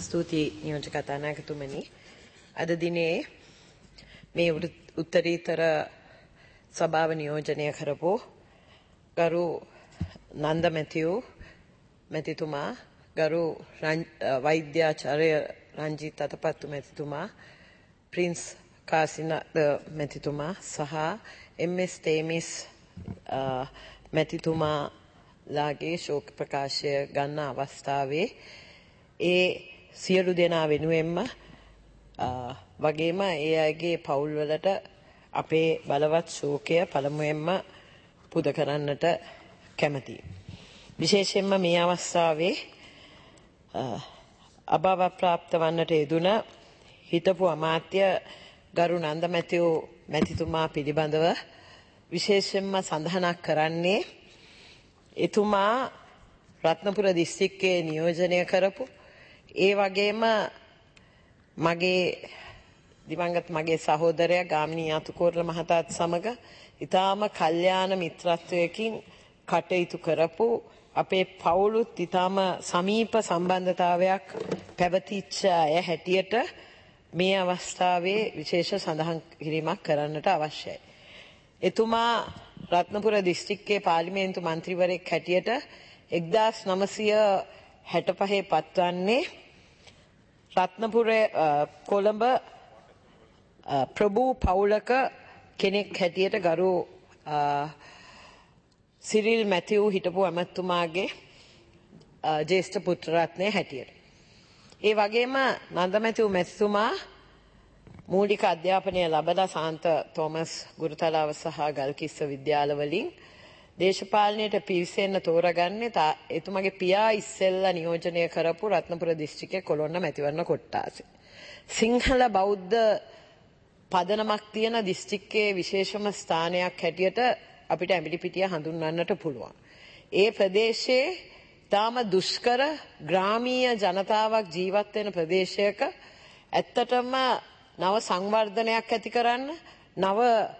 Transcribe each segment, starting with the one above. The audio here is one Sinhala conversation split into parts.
ස්තුතියි නියෝජක කතානායකතුමනි. අද දිනේ මේ උත්තරීතර සභාව නියෝජනය කරපු ගරු නන්ද මැතිතුමා, ගරු වෛද්‍යාචාර්ය රංජිත් අතපත්තු මැතිතුමා, ප්‍රින්ස් කාසින මැතිතුමා සහ එම්.එස්. තේමිස් මැතිතුමාලාගේ ශෝක ප්‍රකාශය ගන්න අවස්ථාවේ ඒ සියලු දෙනා වෙනුවෙන්ම වගේම ඒ අයගේ පවුල්වලට අපේ බලවත් ශෝකය පළමුවෙන්ම පුද කරන්නට කැමතියි. විශේෂයෙන්ම මේ අවස්ථාවේ අභාව ප්‍රාප්ත වන්නට යෙදුන හිටපු අමාත්‍ය ගරු නන්ද මැතිතුමා පිළිබඳව විශේෂයෙන්ම සඳහනක් කරන්නේ එතුමා රත්නපුර දිස්ත්‍රික්කයේ නියෝජනය කරපු ඒ වගේම මගේ සහෝදරයා ගාමිණී අතුකෝරළ මහතාත් සමග ඊටාම කල්යාණ මිත්‍රත්වයකින් කටයුතු කරපු අපේ පවුලුත් ඊටාම සමීප සම්බන්ධතාවයක් පැවතිච්ච අය හැටියට මේ අවස්ථාවේ විශේෂ සඳහන් කිරීමක් කරන්නට අවශ්‍යයි. එතුමා රත්නපුර දිස්ත්‍රික්කයේ පාර්ලිමේන්තු මන්ත්‍රීවරයෙක් හැටියට 1965 පත්වන්නේ රත්නපුර කොළඹ ප්‍රභූ පවුලක කෙනෙක් හැටියට ගරු සිරිල් මැතිව් හිටපු ඇමතුමාගේ ජ්‍යෙෂ්ඨ පුත්‍රරත්නය හැටියට. ඒ වගේම නන්ද මැතිතුමා මූලික අධ්‍යාපනය ලබලා සාන්ත තෝමස් ගුරුතලාව සහ ගල්කිස්ස විද්‍යාලවලින් දේශපාලනයට පිවිසෙන්න තෝරගන්නේ එතුමගේ පියා ඉස්සෙල්ලා නියෝජනය කරපු රත්නපුර දිස්ත්‍රික්කයේ කොළොන්න මැතිවරණ කොට්ටාසේ. සිංහල බෞද්ධ පදනමක් තියෙන දිස්ත්‍රික්කයේ විශේෂම ස්ථානයක් හැටියට අපිට ඇඹිලිපිටිය හඳුන්වන්නට පුළුවන්. ඒ ප්‍රදේශයේ තාම දුෂ්කර ග්‍රාමීය ජනතාවක් ජීවත් වෙන ප්‍රදේශයක ඇත්තටම නව සංවර්ධනයක් ඇති කරන්න, නව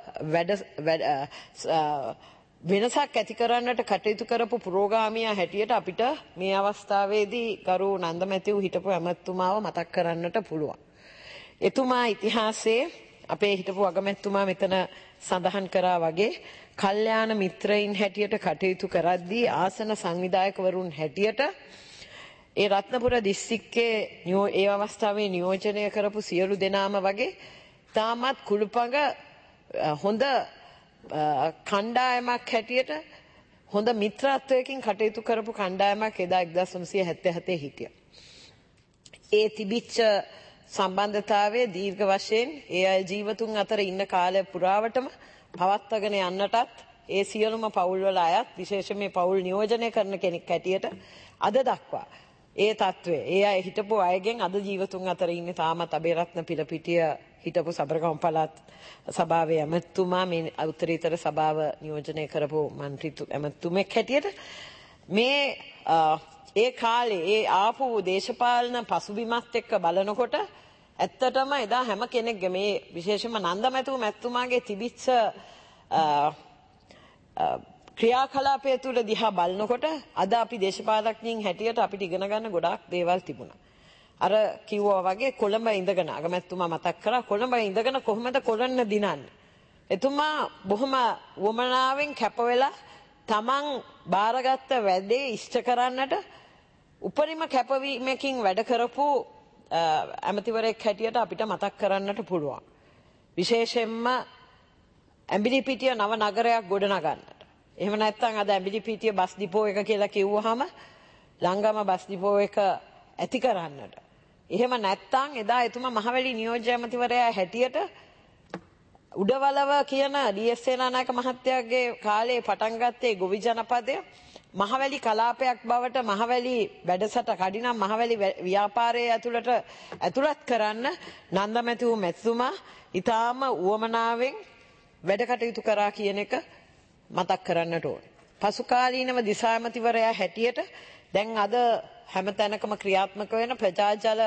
වෙනසක් ඇති කරන්නට කටයුතු කරපු පුරෝගාමියා හැටියට අපිට මේ අවස්ථාවේදී ගරු නන්ද මැතිව් හිටපු ඇමතුමාව මතක් කරන්නට පුළුවන්. එතුමා ඉතිහාසයේ අපේ හිටපු අගමැතිතුමා මෙතන සඳහන් කරා වගේ කල්යාණ මිත්‍රයින් හැටියට කටයුතු කරද්දී ආසන සංවිධායකවරුන් හැටියට ඒ රත්නපුර දිස්ත්‍රික්කයේ ඒ අවස්ථාවේ නියෝජනය කරපු සියලු දෙනාම වගේ තාමත් කුළුපඟ හොඳ කණ්ඩායමක් හැටියට හොඳ මිත්‍රත්වයකින් කටයුතු කරපු කණ්ඩායමක් එදා 1977 හිටියා. ඒ තිබිච්ච සම්බන්ධතාවයේ දීර්ඝ වශයෙන් ඒ අය ජීවතුන් අතර ඉන්න කාලය පුරාවටම පවත්වාගෙන යන්නටත් ඒ සියලුම පවුල්වල අයත් විශේෂයෙන් මේ පවුල් නියෝජනය කරන කෙනෙක් හැටියට අද දක්වා ඒ තත්ත්වය ඒ අය හිටපු අයගෙන් අද ජීවතුන් අතර ඉන්නේ තාමත් අබේරත්න පිළපිටිය හිටපු සබරගම් පළාත් සභාවේ ඇමතුමා මේ උත්තරීතර සභාව නියෝජනය කරපු ඇමතුමෙක් හැටියට මේ ඒ කාලේ ඒ ආපු දේශපාලන පසුබිමත් එක්ක බලනකොට ඇත්තටම එදා හැම කෙනෙක්ගේ මේ විශේෂයෙන්ම නන්ද මැතිතුමාගේ තිබිච්ච ක්‍රියාකලාපය තුළ දිහා බලනකොට අද අපි දේශපාලඥයින් හැටියට අපිට ඉගෙන ගන්න ගොඩාක් දේවල් තිබුණා. අර කිව්වා වගේ කොළඹ ඉඳගෙන අගමැතිතුමා මතක් කරා කොළඹ ඉඳගෙන කොහොමද කොළොන්න දිනන්නේ. එතුමා බොහොම වමනාවෙන් කැප වෙලා තමන් බාරගත්ත වැඩේ ඉෂ්ට කරන්නට උපරිම කැපවීමකින් වැඩ කරපු ඇමතිවරයෙක් හැටියට අපිට මතක් කරන්නට පුළුවන්. විශේෂයෙන්ම ඇඹිලිපිටිය නව නගරයක් ගොඩනගන්නට. එහෙම නැත්නම් අද ඇඹිලිපිටිය බස් ඩිපෝ එක කියලා කිව්වහම ලංගම බස් ඩිපෝ එක ඇති කරන්නට. එහෙම නැත්නම් එදා එතුමා මහවැලි නියෝජ්‍ය ඇමතිවරයා හැටියට උඩවලව කියන ඩී.එස්. සේනානායක මහත්තයාගේ කාලේ පටන් ගත්තේ ගොවි ජනපදය මහවැලි කලාපයක් බවට මහවැලි වැඩසට කඩිනම් මහවැලි ව්‍යාපාරයේ ඇතුළත් කරන්න නන්ද මැතිතුමා ඊටාම උවමනාවෙන් වැඩ කටයුතු කරා කියන එක මතක් කරන්නට ඕනේ. පසුකාලීනව දිසාමතිවරයා හැටියට දැන් අද හැම තැනකම ක්‍රියාත්මක වෙන ප්‍රජාජල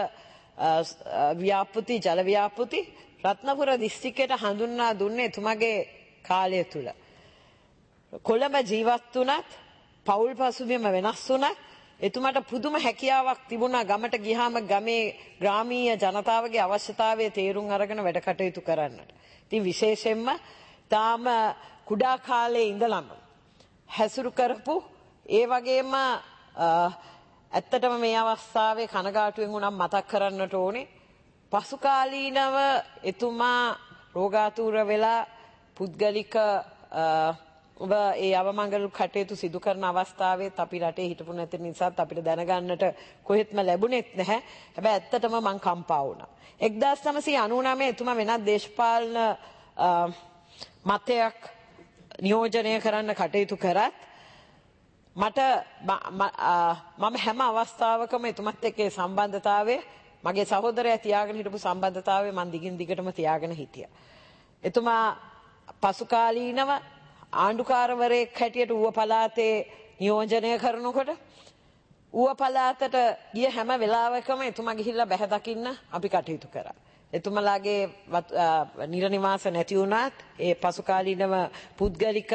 ජල ව්‍යාපෘති රත්නපුර දිස්ත්‍රික්කයට හඳුන්වා දුන්නේ එතුමගේ කාලය තුල. කොළඹ ජීවත් වුණත් පෞල් පසුබිම වෙනස් වුණත් එතුමාට පුදුම හැකියාවක් තිබුණා ගමට ගියාම ගමේ ග්‍රාමීය ජනතාවගේ අවශ්‍යතාවය තේරුම් අරගෙන වැඩ කටයුතු කරන්නට. ඉතින් විශේෂයෙන්ම තාම කුඩා කාලේ ඉඳලම හැසුරු කරපු ඒ වගේම ඇත්තටම මේ අවස්ථාවේ කනගාටුවෙන් උනම් මතක් කරන්නට ඕනේ පසුකාලීනව එතුමා රෝගාතුර වෙලා පුද්ගලික ඔබ ඒ අවමංගල කටයුතු සිදු කරන අවස්ථාවෙත් අපි රටේ හිටපු නැති නිසාත් අපිට දැනගන්නට කොහෙත්ම ලැබුණෙත් නැහැ. හැබැයි ඇත්තටම මං කම්පා වුණා. 1999 එතුමා වෙනත් දේශපාලන මතයක් නියෝජනය කරන්න කටයුතු කරත් මට මම හැම අවස්ථාවකම එතුමත් එක්ක සම්බන්ධතාවය මගේ සහෝදරයා තියාගෙන හිටපු සම්බන්ධතාවය මම දිගින් දිගටම තියාගෙන හිටියා. එතුමා පසුකාලීනව ආණ්ඩුකාරවරයෙක් හැටියට ඌව පළාතේ නියෝජනය කරනකොට ඌව පළාතට ගිය හැම වෙලාවකම එතුමා ගිහිල්ලා බැහැ දකින්න අපි කටයුතු කරා. එතුමලාගේ නිර නිවාස නැති වුණත් ඒ පසුකාලීනව පුද්ගලික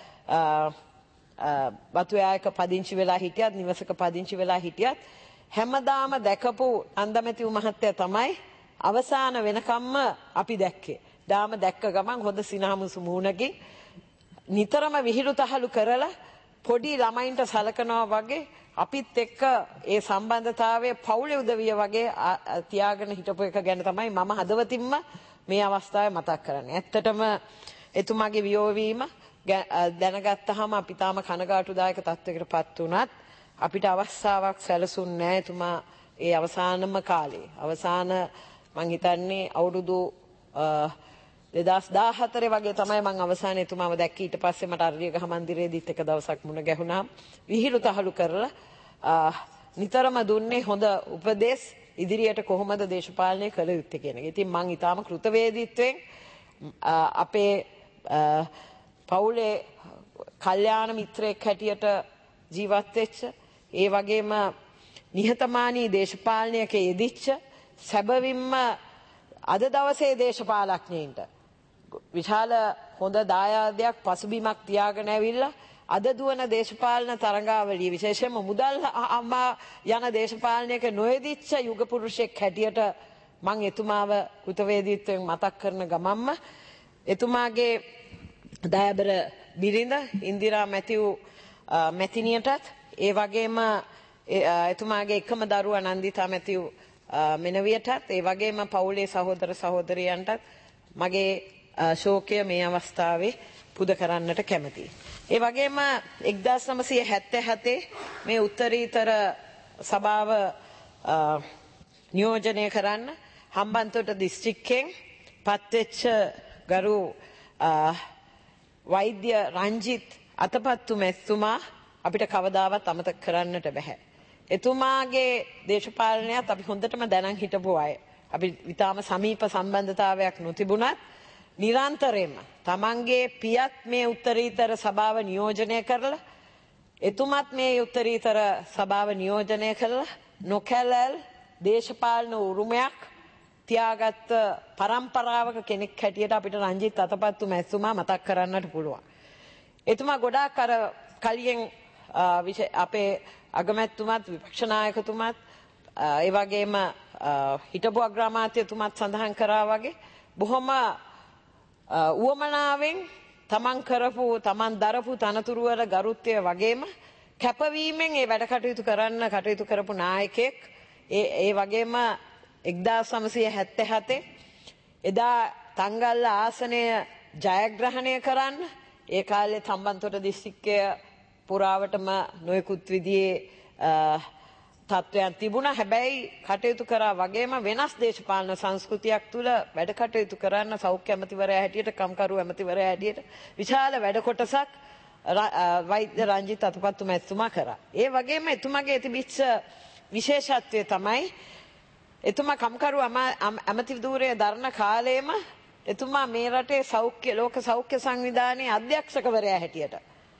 වතුයායක පදිංචි වෙලා හිටියත් නිවසක පදිංචි වෙලා හිටියත් හැමදාම දැකපු අන්දමැති මහත්තයා තමයි අවසාන වෙනකම්ම අපි දැක්කේ. දාම දැක්ක ගමන් හොඳ සිනහමුසු මූණකින් නිතරම විහිළු තහළු කරලා පොඩි ළමයින්ට සලකනවා වගේ අපිත් එක්ක ඒ සම්බන්ධතාවය පවුලේ උදවිය වගේ තියාගෙන හිටපු එක ගැන තමයි මම හදවතින්ම මේ අවස්ථාවේ මතක් කරන්නේ. ඇත්තටම එතුමාගේ වියෝවීම දැනගත්තාම අපි තාම කනගාටුදායක තත්වයකටපත් වුණත් අපිට අවස්ථාවක් සැලසුන්නේ නැහැ. එතුමා ඒ අවසානම කාලේ අවසාන මං හිතන්නේ අවුරුදු 2014 වගේ තමයි මම අවසානයේ එතුමාව දැක්කේ. ඊට පස්සේ මට අරලියගහ මන්දිරයේදීත් එක දවසක් මුණ ගැහුණා. විහිළු තහළු කරලා නිතරම දුන්නේ හොඳ උපදෙස් ඉදිරියට කොහොමද දේශපාලනය කළ යුත්තේ කියන එක. ඉතින් මම ඊටාම කෘතවේදීත්වයෙන් අපේ පවුලේ කල්යාණ මිත්‍රයෙක් හැටියට ජීවත් වෙච්ච ඒ වගේම නිහතමානී දේශපාලනයක යෙදිච්ච සැබවින්ම අද දවසේ දේශපාලඥයින්ට විශාල හොඳ දායාදයක් පසුබිමක් තියාගෙන ඇවිල්ලා අද දුවන දේශපාලන තරඟාවලිය විශේෂයෙන්ම මුදල් අම්මා යන දේශපාලනයක නොයෙදිච්ච යුග පුරුෂයෙක් හැටියට මම එතුමාව කෘතවේදීත්වයෙන් මතක් කරන ගමන්ම එතුමාගේ දයාබර බිරිඳ ඉන්දිරා මැතිව් මැතිණියටත් ඒ වගේම එතුමාගේ එකම දරුවා නන්දිතා මැතිව් මෙනවියටත් ඒ වගේම පවුලේ සහෝදර සහෝදරියන්ටත් මගේ ශෝකය මේ අවස්ථාවේ පුද කරන්නට කැමතියි. ඒ වගේම 1977 මේ උත්තරීතර සභාව නියෝජනය කරන්න හම්බන්තොට දිස්ත්‍රික්කයෙන් පත්වෙච්ච ගරු වෛද්‍ය රංජිත් අතපත්තු මැතිතුමා අපිට කවදාවත් අමතක කරන්නට බෑ. එතුමාගේ දේශපාලනයත් අපි හොඳටම දැනන් හිටපු අය. අපි ඊටාම සමීප සම්බන්ධතාවයක් නොතිබුණත් නිරන්තරයෙන්ම තමන්ගේ පියත් මේ උත්තරීතර සභාව නියෝජනය කරලා එතුමත් මේ උත්තරීතර සභාව නියෝජනය කරලා නොකැලැල් දේශපාලන උරුමයක් තියාගත්ත පරම්පරාවක කෙනෙක් හැටියට අපිට රංජිත් අතපත්තු මැතිතුමා මතක් කරන්නට පුළුවන්. එතුමා ගොඩාක් අර කලියෙන් අපේ අගමැතිතුමත් විපක්ෂ නායකතුමත් ඒ වගේම හිටපු අග්‍රාමාත්‍යතුමත් සඳහන් කරා වගේ බොහොම උවමනාවෙන් තමන් කරපු තමන් දරපු තනතුරු වල ගරුත්වය වගේම කැපවීමෙන් ඒ වැඩ කටයුතු කරන්න කටයුතු කරපු නායකයෙක් ඒ වගේම 1977 එදා තංගල්ල ආසනය ජයග්‍රහණය කරන්න ඒ කාලේ හම්බන්තොට දිස්ත්‍රික්කය පුරාවටම නොයෙකුත් විදිහේ තත්ත්වයන් තිබුණා. හැබැයි කටයුතු කරා වගේම වෙනස් දේශපාලන සංස්කෘතියක් තුළ වැඩ කටයුතු කරන්න සෞඛ්‍ය ඇමතිවරයා හැටියට කම්කරු ඇමතිවරයා හැටියට විශාල වැඩ කොටසක් වෛද්‍ය රංජිත් අතපත්තු මැතිතුමා කරා. ඒ වගේම එතුමාගේ තිබිච්ච විශේෂත්වය තමයි එතුමා කම්කරු ඇමතිවරය දරන කාලේම එතුමා මේ රටේ ලෝක සෞඛ්‍ය සංවිධානයේ අධ්‍යක්ෂකවරයා හැටියට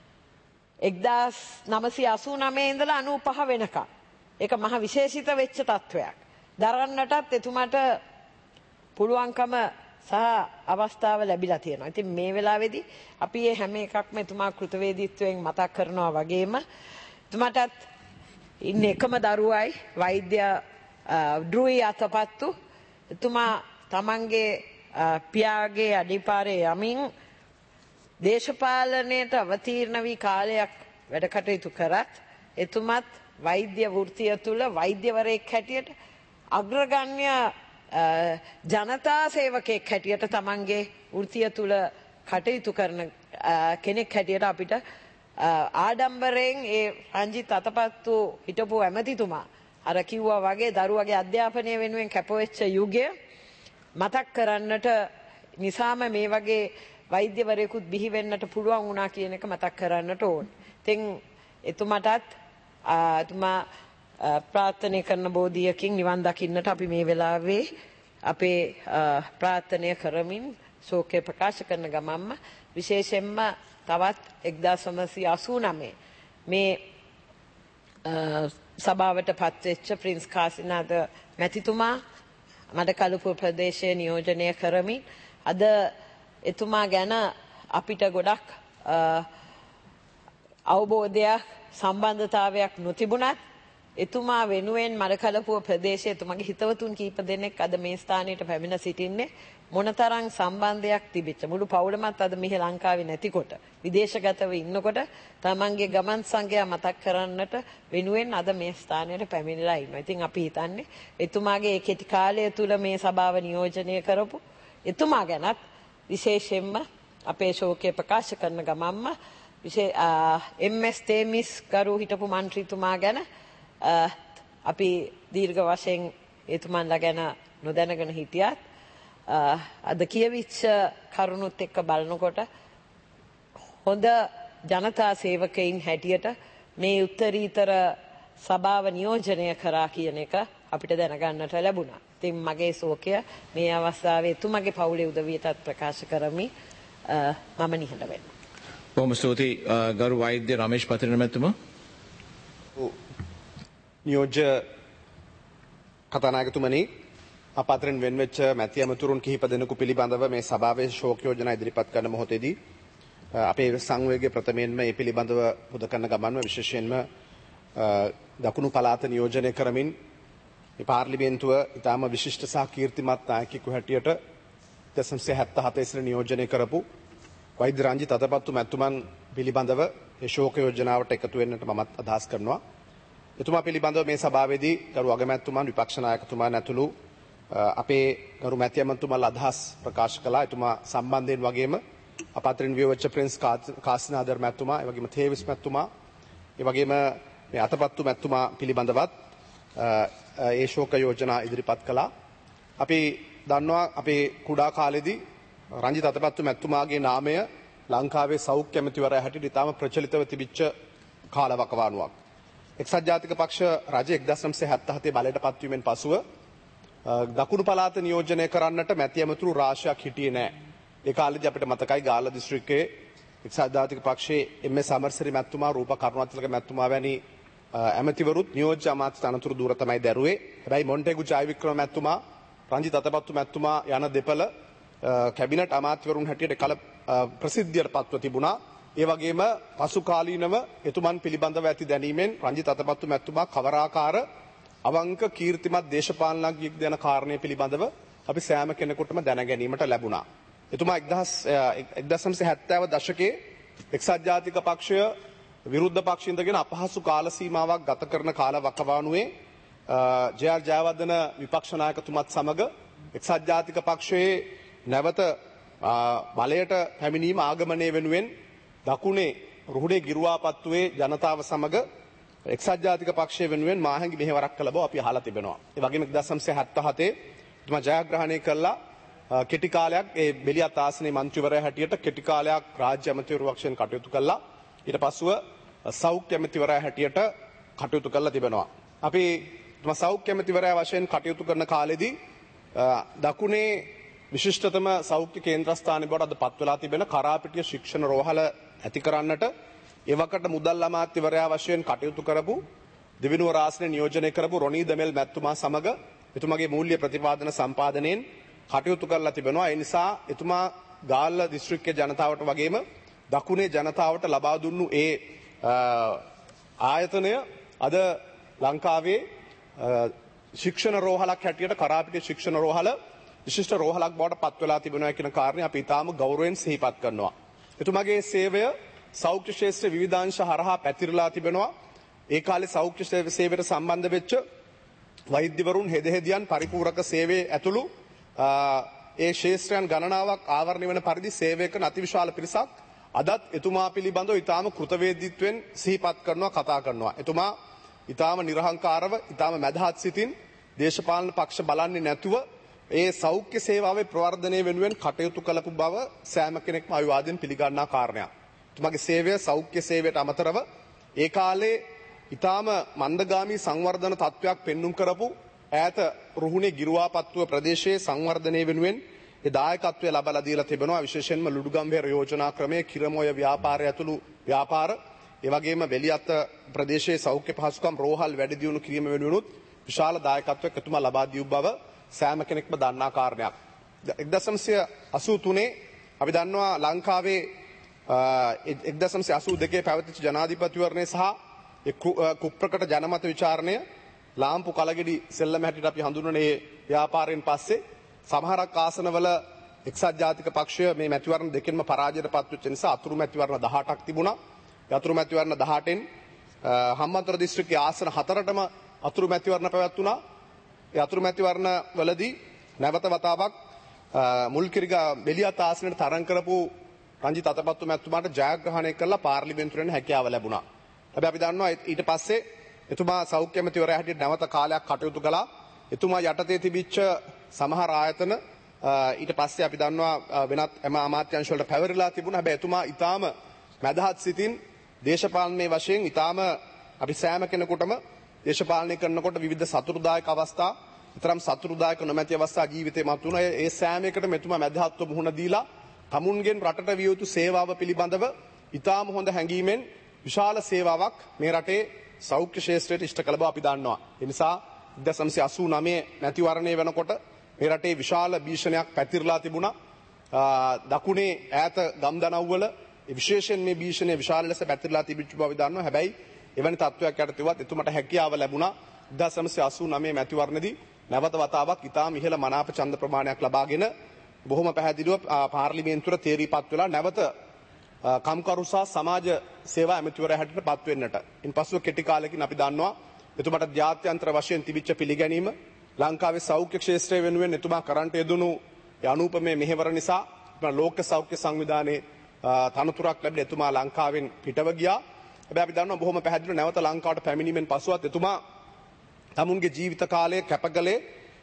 1989 ඉඳලා 95 වෙනකම් ඒක මහ විශේෂිත වෙච්ච තත්වයක්. දරන්නටත් එතුමාට පුළුවන්කම සහ අවස්ථාව ලැබිලා තියෙනවා. ඉතින් මේ වෙලාවේදී අපි මේ හැම එකක්ම එතුමා කෘතවේදීත්වයෙන් මතක් කරනවා වගේම එතුමාටත් ඉන්නේ එකම දරුවයි වෛද්‍ය ඩ්‍රූයි අතපත්තු එතුමා තමන්ගේ පියාගේ අඩිපාරේ යමින් දේශපාලනයට අවතීර්ණ වී කාලයක් වැඩ කටයුතු කරත් එතුමත් වෛද්‍ය වෘත්තිය තුළ වෛද්‍යවරයෙක් හැටියට අග්‍රගණ්‍ය ජනතා සේවකයෙක් හැටියට තමන්ගේ වෘත්තිය තුළ කටයුතු කරන කෙනෙක් හැටියට අපිට ආඩම්බරයෙන් ඒ රංජිත් අතපත්තු හිටපු ඇමතිතුමා අර කිව්වා වගේ දරුවගේ අධ්‍යාපනය වෙනුවෙන් කැපවෙච්ච යුගය මතක් කරන්නට නිසාම මේ වගේ වෛද්‍යවරයෙකුත් බිහි වෙන්නට පුළුවන් වුණා කියන එක මතක් කරන්නට ඕන. ඉතින් එතුමාටත් එතුමා ප්‍රාර්ථනා කරන බෝධියකින් නිවන් දකින්නට අපි මේ වෙලාවේ අපේ ප්‍රාර්ථනය කරමින් ශෝකය ප්‍රකාශ කරන ගමන්ම විශේෂයෙන්ම තවත් 1989 මේ සභාවට පත්වෙච්ච ප්‍රින්ස් කාසිනාද මැතිතුමා මඩකලපුව ප්‍රදේශයේ නියෝජනය කරමින් අද එතුමා ගැන අපිට ගොඩක් අවබෝධයක් සම්බන්ධතාවයක් නොතිබුණත් එතුමා වෙනුවෙන් මඩකලපුව ප්‍රදේශයේ එතුමාගේ හිතවතුන් කීප දෙනෙක් අද මේ ස්ථානයට පැමිණ සිටින්නේ මොනතරම් සම්බන්ධයක් තිබෙච්ච මුළු පවුලමත් අද මෙහි ලංකාවේ නැතිකොට විදේශගතව ඉන්නකොට තමන්ගේ ගමන් සංගයා මතක් කරන්නට වෙනුවෙන් අද මේ ස්ථානයට පැමිණලා ඉන්නවා. ඉතින් අපි හිතන්නේ එතුමාගේ ඒ කෙටි කාලය තුල මේ සභාව නියෝජනය කරපු එතුමා ගැනත් විශේෂයෙන්ම අපේ ශෝකය ප්‍රකාශ කරන ගමන්ම MS තේමිස් කරු හිටපු මන්ත්‍රීතුමා ගැන අපි දීර්ඝ වශයෙන් එතුමන්ලා ගැන නොදැනගෙන හිටියත් අද කියවිච්ච කරුණුත් එක්ක බලනකොට හොඳ ජනතා සේවකයින් හැටියට මේ උත්තරීතර සභාව නියෝජනය කරා කියන එක අපිට දැනගන්නට ලැබුණා. ඉතින් මගේ ශෝකය මේ අවස්ථාවේ එතුමගේ පවුලේ උදවියටත් ප්‍රකාශ කරමි මම නිහඬ වෙනවා. බොහොම ස්තුතියි ගරු වෛද්‍ය රමේෂ් පතිරණ මැතිතුමා. නියෝජ්‍ය කතානායකතුමනි අප අතරින් වෙන්වෙච්ච මැති ඇමතුරුන් කිහිප දෙනෙකු පිළිබඳව මේ සභාවේ ශෝක යෝජනා ඉදිරිපත් කරන මොහොතේදී අපේ සංවේගය ප්‍රථමයෙන්ම මේ පිළිබඳව පුද කරන ගමන්ම විශේෂයෙන්ම දකුණු පළාත නියෝජනය කරමින් මේ පාර්ලිමේන්තුව ඉතාම විශිෂ්ට සහ කීර්තිමත් නායකයෙකු හැටියට 1977 ඉස්සර නියෝජනය කරපු වෛද්‍ය රංජිත් අතපත්තු මැතිතුමන් පිළිබඳව මේ ශෝක යෝජනාවට එකතු වෙන්නට මමත් අදහස් කරනවා. එතුමා පිළිබඳව මේ සභාවේදී ගරු අගමැතිතුමන් විපක්ෂ නායකතුමාන් ඇතුළු අපේ ගරු මැති ඇමතුමන්ලා අදහස් ප්‍රකාශ කළා. එතුමා සම්බන්ධයෙන් වගේම අප අතරින් වියවච්ච ප්‍රින්ස් කාසිනාදර් මැතිතුමා, ඒ වගේම තේවිස් මැතිතුමා, ඒ වගේම මේ අතපත්තු මැතිතුමා පිළිබඳවත් ඒ ශෝක යෝජනා ඉදිරිපත් කළා. අපි දන්නවා අපේ කුඩා කාලෙදී රංජිත් අතපත්තු මැතිතුමාගේ නාමය ලංකාවේ සෞඛ්‍ය ඇමතිවරයා හැටියට ඉතාම ප්‍රචලිතව තිබිච්ච කාලවකවානුවක්. එක්සත් ජාතික පක්ෂ රජය 1977 බලයට පත්වීමෙන් පසුව දකුණු පළාත නියෝජනය කරන්නට මැති ඇමතුරු රාශියක් හිටියේ නැහැ. ඒ කාලෙදී අපිට මතකයි ගාල්ල දිස්ත්‍රික්කයේ එක්සත් ජාතික පක්ෂයේ MS අමරසිරි මැතිතුමා, රූප කරුණාතිලක මැතිතුමා වැනි ඇමතිවරුත් නියෝජ්‍ය අමාත්‍ය තනතුරු දුර තමයි දැරුවේ. හැබැයි මොන්ටේගු ජයවික්‍රම මැතිතුමා, රංජිත් අතපත්තු මැතිතුමා යන දෙපළ කැබිනට් අමාත්‍යවරුන් හැටියට කල ප්‍රසිද්ධියට පත්ව තිබුණා. ඒ වගේම පසු කාලීනව එතුමන් පිළිබඳව ඇති දැනීමෙන් රංජිත් අතපත්තු මැතිතුමා කවරාකාර අවංක කීර්තිමත් දේශපාලනඥයෙක් යන කාරණය පිළිබඳව අපි සෑම කෙනෙකුටම දැන ගැනීමට ලැබුණා. එතුමා 1970 දශකයේ එක්සත් ජාතික පක්ෂය විරුද්ධ පක්ෂ ඉඳගෙන අපහසු කාල සීමාවක් ගත කරන කාලවකවානුවේ ජේ.ආර්. ජයවර්ධන විපක්ෂ නායකතුමත් සමග එක්සත් ජාතික පක්ෂයේ නැවත බලයට පැමිණීම ආගමනය වෙනුවෙන් දකුණේ රුහුණේ ගිරුවාපත්තුවේ ජනතාව සමග එක්සත් ජාතික පක්ෂය වෙනුවෙන් මාහැඟි මෙහෙවරක් කළ බව අපි අහලා තිබෙනවා. ඒ වගේම 1977 එතුමා ජයග්‍රහණය කළා කෙටි කාලයක් ඒ බෙලියත් ආසනයේ මන්ත්‍රීවරයා හැටියට කෙටි කාලයක් රාජ්‍ය ඇමතිවරු වශයෙන් කටයුතු කළා. ඊට පස්සුව සෞඛ්‍ය ඇමතිවරයා හැටියට කටයුතු කළා තිබෙනවා. අපි එතුමා සෞඛ්‍ය ඇමතිවරයා වශයෙන් කටයුතු කරන කාලෙදී දකුණේ විශිෂ්ටතම සෞඛ්‍ය කේන්ද්‍රස්ථානයේ බවට අද පත් වෙලා තිබෙන කරාපිටිය ශික්ෂණ රෝහල ඇති කරන්නට එවකට මුදල් අමාත්‍යවරයා වශයෙන් කටයුතු කරපු දෙවිනුවර ආසනයේ නියෝජනය කරපු රොනී දමෙල් මැතිතුමා සමග එතුමාගේ මූල්‍ය ප්‍රතිපාදන සම්පාදනයෙන් කටයුතු කරලා තිබෙනවා. ඒ නිසා එතුමා ගාල්ල දිස්ත්‍රික්කයේ ජනතාවට වගේම දකුණේ ජනතාවට ලබා දුන්නු ඒ ආයතනය අද ලංකාවේ ශික්ෂණ රෝහලක් හැටියට කරාපිටිය ශික්ෂණ රෝහල විශිෂ්ට රෝහලක් බවට පත් වෙලා තිබෙනවා කියන කාරණේ අපි ඊටාම ගෞරවයෙන් සිහිපත් කරනවා. එතුමාගේ සේවය සෞඛ්‍ය ක්ෂේත්‍රයේ විවිධාංශ හරහා පැතිරලා තිබෙනවා. ඒ කාලේ සෞඛ්‍ය සේවයට සම්බන්ධ වෙච්ච වෛද්‍යවරුන් හෙදෙහෙදියන් පරිපූර්ණක සේවයේ ඇතුළු ඒ ශේෂ්ත්‍රයන් ගණනාවක් ආවරණය වන පරිදි සේවය කරන අතිවිශාල පිරිසක් අදත් එතුමා පිළිබඳව ඊටාම කෘතවේදීත්වයෙන් සිහිපත් කරනවා කතා කරනවා. එතුමා ඊටාම නිර්හංකාරව ඊටාම මැදහත් සිතින් දේශපාලන පක්ෂ බලන්නේ නැතුව ඒ සෞඛ්‍ය සේවාවේ ප්‍රවර්ධනය වෙනුවෙන් කටයුතු කළපු බව සෑම කෙනෙක්ම අවිවාදයෙන් පිළිගන්නා කාරණයක්. එතුමාගේ සේවය සෞඛ්‍ය සේවයට අමතරව ඒ කාලේ ඊටාම මන්දගාමී සංවර්ධන තත්වයක් පෙන්눔 කරපු ඈත රුහුණේ ගිරුවාපත්තුව ප්‍රදේශයේ සංවර්ධනය වෙනුවෙන් ඒ දායකත්වය ලබා දීලා තිබෙනවා. විශේෂයෙන්ම ලුඩුගම්බේර යෝජනා ක්‍රමයේ කිරමෝය ව්‍යාපාරය ඇතුළු ව්‍යාපාර ඒ වගේම වෙලියත් ප්‍රදේශයේ සෞඛ්‍ය පහසුකම් රෝහල් වැඩි දියුණු කිරීම වෙනුවෙනුත් විශාල දායකත්වයක් එතුමා ලබා දීපු බව සෑම කෙනෙක්ම දන්නා කාරණයක්. 1983 අපි දන්නවා ලංකාවේ 1982 පැවතිච්ච ජනාධිපතිවරණය සහ කුප්‍රකට ජනමත විචාරණය ලාම්පු කලගෙඩි සෙල්ලම හැටියට අපි හඳුන්වන මේ ව්‍යාපාරයෙන් පස්සේ සමහරක් ආසනවල එක්සත් ජාතික පක්ෂය මේ මැතිවරණ දෙකෙන්ම පරාජයට පත්වෙච්ච නිසා අතුරු මැතිවරණ 18ක් තිබුණා. ඒ අතුරු මැතිවරණ 18න් හම්බන්තොට දිස්ත්‍රික්කයේ ආසන 4ටම අතුරු මැතිවරණ පැවැත්වුණා. ඒ අතුරු මැතිවරණ වලදී නැවත වතාවක් මුල්කිරිගා වෙලියත් ආසනයට තරඟ කරපු රංජිත් අතපත්තු මැතිතුමාට ජයග්‍රහණය කරලා පාර්ලිමේන්තුවෙන් හැකියාව ලැබුණා. හැබැයි අපි දන්නවා ඊට පස්සේ එතුමා සෞඛ්‍ය මැතිවරයා හැටියට නැවත කාලයක් කටයුතු කළා. එතුමා යටතේ තිබිච්ච සමහර ආයතන ඊට පස්සේ අපි දන්නවා වෙනත් අමාත්‍යාංශ වලට පැවරිලා තිබුණා. හැබැයි එතුමා ඊටාම මැදහත් සිතින් දේශපාලනයේ වශයෙන් ඊටාම අපි සෑම කෙනෙකුටම දේශපාලනය කරනකොට විවිධ සතුරුදායක අවස්ථා, ඊතරම් සතුරුදායක නොමැති අවස්ථා ජීවිතේ මතුණා. ඒ සෑම එකටම එතුමා මැදහත්ව මුහුණ දීලා තමුන්ගෙන් රටට විය යුතු සේවාව පිළිබඳව ඊටාම හොඳ හැඟීමෙන් විශාල සේවාවක් මේ රටේ සෞඛ්‍ය ශාස්ත්‍රයට ඉෂ්ට කළ බව අපි දන්නවා. ඒ නිසා 1989 මැතිවරණය වෙනකොට මේ රටේ විශාල භීෂණයක් පැතිරලා තිබුණා. දකුණේ ඈත ගම්දනව්වල විශේෂයෙන් මේ භීෂණය විශාල ලෙස පැතිරලා තිබිච්ච බව අපි දන්නවා. හැබැයි එවැනි තත්ත්වයක් යටතේවත් එතුමට හැකියාව ලැබුණා 1989 මැතිවරණයේදී නැවත වතාවක් ඉතාම ඉහළ මනාප ඡන්ද ප්‍රමාණයක් ලබාගෙන බොහොම පැහැදිලිව පාර්ලිමේන්තුවට තේරීපත් වෙලා නැවත කම්කරු සහ සමාජ සේවා ඇමතිවරයා හැටියට පත් වෙන්නට. ඉන්පසුව කෙටි කාලෙකින් අපි දන්නවා එතුමාට ජාත්‍යන්තර වශයෙන් තිබිච්ච පිළිගැනීම ලංකාවේ සෞඛ්‍ය ක්ෂේත්‍රය වෙනුවෙන් එතුමා කරන්ට යෙදුණු අනූපමේ මෙහෙවර නිසා ලෝක සෞඛ්‍ය සංවිධානයේ තනතුරක් ලැබිලා එතුමා ලංකාවෙන් පිටව ගියා. හැබැයි අපි දන්නවා බොහොම පැහැදිලිව නැවත ලංකාවට පැමිණීමෙන් පසුවත් එතුමා තමුන්ගේ ජීවිත කාලය කැපකලේ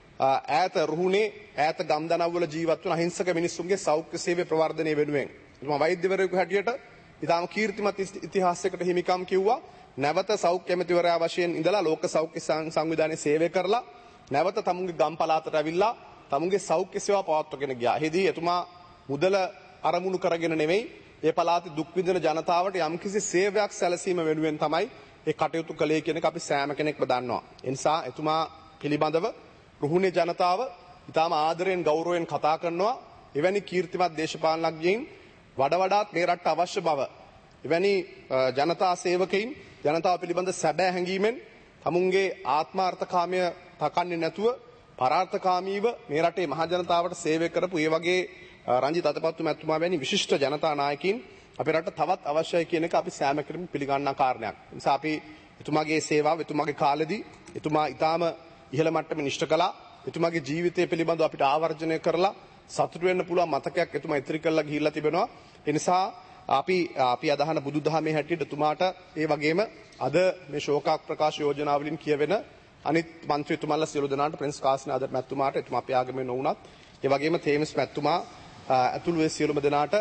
ඈත රුහුණේ ඈත ගම්දනව්වල ජීවත් වන අහිංසක මිනිස්සුන්ගේ සෞඛ්‍ය සේවය ප්‍රවර්ධනය වෙනුවෙන් එතුමා වෛද්‍යවරයෙකු හැටියට ඉතාම කීර්තිමත් ඉතිහාසයකට හිමිකම් කිව්වා. නැවත සෞඛ්‍ය ඇමතිවරයා වශයෙන් ඉඳලා ලෝක සෞඛ්‍ය සංවිධානයේ සේවය කරලා නැවත තමුන්ගේ ගම් පළාතට ඇවිල්ලා තමුන්ගේ සෞඛ්‍ය සේවා පවත්වාගෙන ගියා. එහිදී එතුමා මුදල අරමුණු කරගෙන නෙමෙයි ඒ පළාතේ දුක් විඳින ජනතාවට යම්කිසි සේවයක් සැලසීම වෙනුවෙන් තමයි ඒ කටයුතු කළේ කියන එක අපි සෑම කෙනෙක්ම දන්නවා. ඒ නිසා එතුමා පිළිබඳව රුහුණේ ජනතාව ඉතාම ආදරයෙන් ගෞරවයෙන් කතා කරනවා. එවැනි කීර්තිමත් දේශපාලනඥයින් වඩාත් මේ රටට අවශ්‍ය බව එවැනි ජනතා සේවකයින් ජනතාව පිළිබඳ සැබෑ හැඟීමෙන් තමුන්ගේ ආත්මාර්ථකාමය තකන්නේ නැතුව පරාර්ථකාමීව මේ රටේ මහ ජනතාවට සේවය කරපු ඒ වගේ රංජිත් අතපත්තු මැතිතුමා වැනි විශිෂ්ට ජනතා නායකයින් අපේ රටට තවත් අවශ්‍යයි කියන එක අපි සෑම කෙනෙකුම පිළිගන්නා කාරණයක්. ඒ නිසා අපි එතුමාගේ සේවාව එතුමාගේ කාලෙදී එතුමා ඊටාම ඉහළ මට්ටමේ නිෂ්ඨ කළා. එතුමාගේ ජීවිතය පිළිබඳව අපිට ආවර්ජනය කරලා සතුටු වෙන්න පුළුවන් මතකයක් එතුමා ඉතිරි කරලා ගිහිල්ලා තිබෙනවා. ඒ නිසා අපි අදහන බුදුදහමේ හැටියට එතුමාට ඒ වගේම අද මේ ශෝකාක් ප්‍රකාශ යෝජනා වලින් කියවෙන අනිත් മന്ത്രിතුමාලා සියලු දෙනාට ප්‍රින්ස් කාසින ආදර මැතිතුමාට එතුමා අපේ ආගමේ නොවුනත් ඒ වගේම තේමස් මැතිතුමා ඇතුළු ඒ සියලුම දෙනාට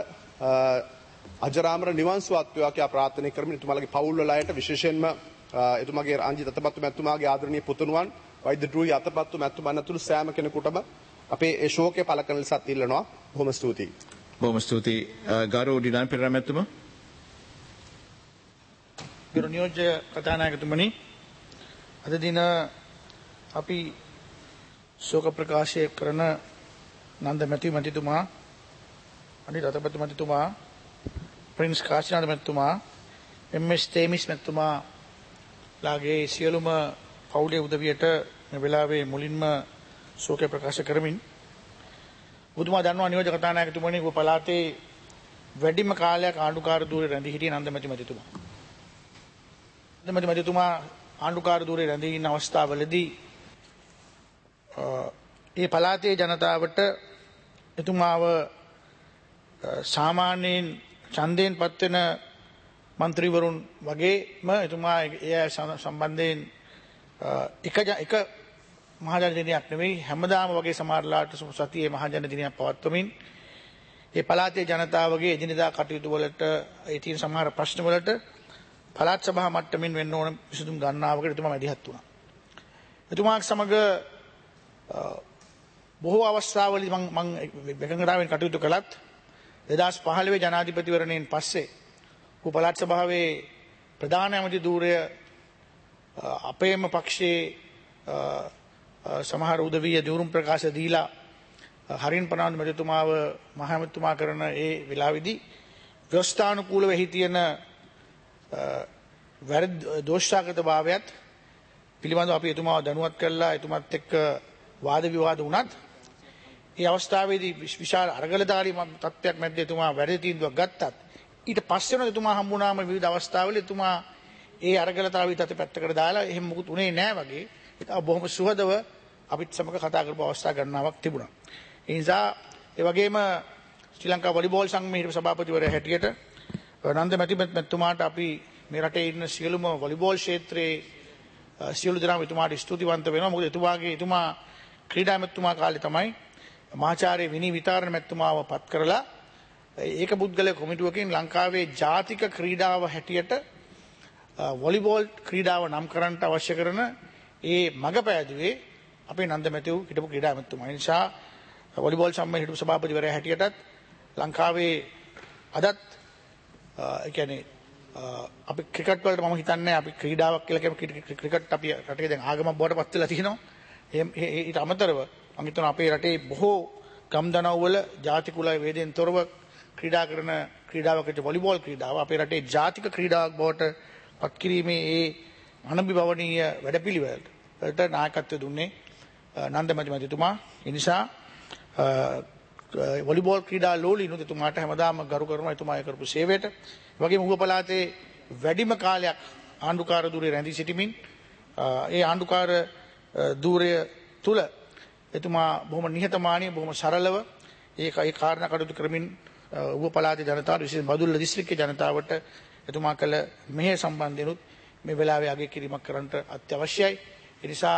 අජරාමර නිවන් සුවත් වේවා කියලා ප්‍රාර්ථනා කරමින් එතුමාලගේ පවුල් වල අයට විශේෂයෙන්ම එතුමාගේ රංජිත් අතපත්තු මැතිතුමාගේ ආදරණීය පුතුණුවන් වෛද්‍ය ඩ්‍රූයි අතපත්තු මැතිතුමන් ඇතුළු සෑම කෙනෙකුටම අපේ ඒ ශෝකය පළ කරන ලෙසත් ඉල්ලනවා. බොහොම ස්තුතියි. බොහොම ස්තුතියි. ගරු ඩිලාන් පෙරේරා මැතිතුමා. ගරු නියෝජ්‍ය කතානායකතුමනි, අද දින අපි ශෝක ප්‍රකාශය කරන නන්ද මැතිතුමා, අනිත් අතපත්තු මැතිතුමා, ප්‍රින්ස් කාසිනාද මැතිතුමා, එම්.එස්. තේමිස් මැතිතුමා ලාගේ සියලුම පවුලේ උදවියට මේ වෙලාවේ මුලින්ම ශෝකය ප්‍රකාශ කරමින් ඔබතුමා දන්නවා නියෝජ්‍ය කතානායකතුමනි ඔබ පළාතේ වැඩිම කාලයක් ආණ්ඩුකාර ධූරේ රැඳී හිටිය නන්ද මැතිතුමා. නන්ද මැතිතුමා ආණ්ඩුකාර ධූරේ රැඳී ඉන්න අවස්ථාවවලදී ඒ පළාතේ ජනතාවට එතුමාව සාමාන්‍යයෙන් ඡන්දයෙන් පත්වෙන මන්ත්‍රීවරුන් වගේම එතුමා ඒ සම්බන්ධයෙන් එක මහජන දිනයක් නෙවෙයි හැමදාම වගේ සමහරලාට සතියේ මහජන දිනයක් පවත්වමින් ඒ පළාතේ ජනතාවගේ එදිනෙදා කටයුතු වලට ඒ තියෙන සමහර ප්‍රශ්න වලට පළාත් සභා මට්ටමින් වෙන්න ඕන විසඳුම් ගන්නාවකට එතුමා මැදිහත් වුණා. එතුමාත් සමග බොහෝ අවස්ථාවලදී මම එකඟතාවයෙන් කටයුතු කළත් 2015 ජනාධිපතිවරණයෙන් පස්සේ පළාත් සභාවේ ප්‍රධාන ඇමති ධූරය අපේම පක්ෂයේ සමහර උදවිය දියුරුම් ප්‍රකාශ දීලා හරින් ප්‍රනාන්දු මැතිතුමාව මහ ඇමතිතුමා කරන ඒ වෙලාවේදී ව්‍යවස්ථානුකූලව එහි තියෙන වැරදි දෝෂාගත භාවයත් පිළිබඳව අපි එතුමාව දැනුවත් කළා. එතුමත් එක්ක වාද විවාද වුණත් ඒ අවස්ථාවේදී විශාල අරගලධාරී තත්ත්වයක් මැද්දේ එතුමා වැරදි තීන්දුවක් ගත්තත් ඊට පස්සේ වෙන එතුමා හම්බුනාම විවිධ අවස්ථාවල එතුමා ඒ අරගලතාවී තත්ත්ව පැත්තකට දාලා එහෙම මොකුත් උනේ නැහැ වගේ බොහොම සුහදව අපිත් සමග කතා කරපු අවස්ථා ගණනාවක් තිබුණා. ඒ නිසා ඒ වගේම ශ්‍රී ලංකා වොලිබෝල් සංඝමේ හිටපු සභාපතිවරයා හැටියට නන්ද මැතිතුමාට අපි මේ රටේ ඉන්න සියලුම වොලිබෝල් ක්ෂේත්‍රයේ සියලු දෙනාම එතුමාට ස්තුතිවන්ත වෙනවා. මොකද එතුමා ක්‍රීඩා මැතිතුමා කාලේ තමයි මහාචාර්ය විනී විතාරණ මැතිතුමාව පත් කරලා ඒක පුද්ගල කොමිටුවකින් ලංකාවේ ජාතික ක්‍රීඩාව හැටියට වොලිබෝල් ක්‍රීඩාව නම් කරන්නට අවශ්‍ය කරන ඒ මඟ පෑදුවේ අපේ නන්ද මැතිව් හිටපු ක්‍රීඩා මැතිතුමා. ඒ නිසා වොලිබෝල් සම්මේලන හිටපු සභාපතිවරයා හැටියටත් ලංකාවේ අදත් ඒ කියන්නේ අපි ක්‍රිකට් වලට මම හිතන්නේ අපි ක්‍රීඩාවක් කියලා කියමු. ක්‍රිකට් අපි රටේ දැන් ආගමක් බවට පත් වෙලා තියෙනවා. ඊට අමතරව මම හිතනවා අපේ රටේ බොහෝ ගම්දනව්වල ජාති කුල වේදෙන් තොරව ක්‍රීඩා කරන ක්‍රීඩාවකට වොලිබෝල් ක්‍රීඩාව අපේ රටේ ජාතික ක්‍රීඩාවක් බවට පත් කිරීමේ ඒ අනබිබවනීය වැඩපිළිවෙලට නායකත්වය දුන්නේ නන්ද මැතිතුමා. ඒ නිසා වොලිබෝල් ක්‍රීඩා ලෝලීනුත් එතුමාට හැමදාම ගරු කරනවා එතුමා කරපු සේවයට. ඒ වගේම ඌව පළාතේ වැඩිම කාලයක් ආණ්ඩුකාර ධූරේ රැඳී සිටිමින් ඒ ආණ්ඩුකාර ධූරය තුල එතුමා බොහොම නිහතමානී බොහොම සරලව ඒ කාරණා කටයුතු කරමින් ඌව පළාතේ ජනතාවට විශේෂයෙන් බදුල්ල දිස්ත්‍රික්කයේ ජනතාවට එතුමා කළ මෙහෙය සම්බන්ධයෙන්ුත් මේ වෙලාවේ අගය කිරීමක් කරන්නට අත්‍යවශ්‍යයි. ඒ නිසා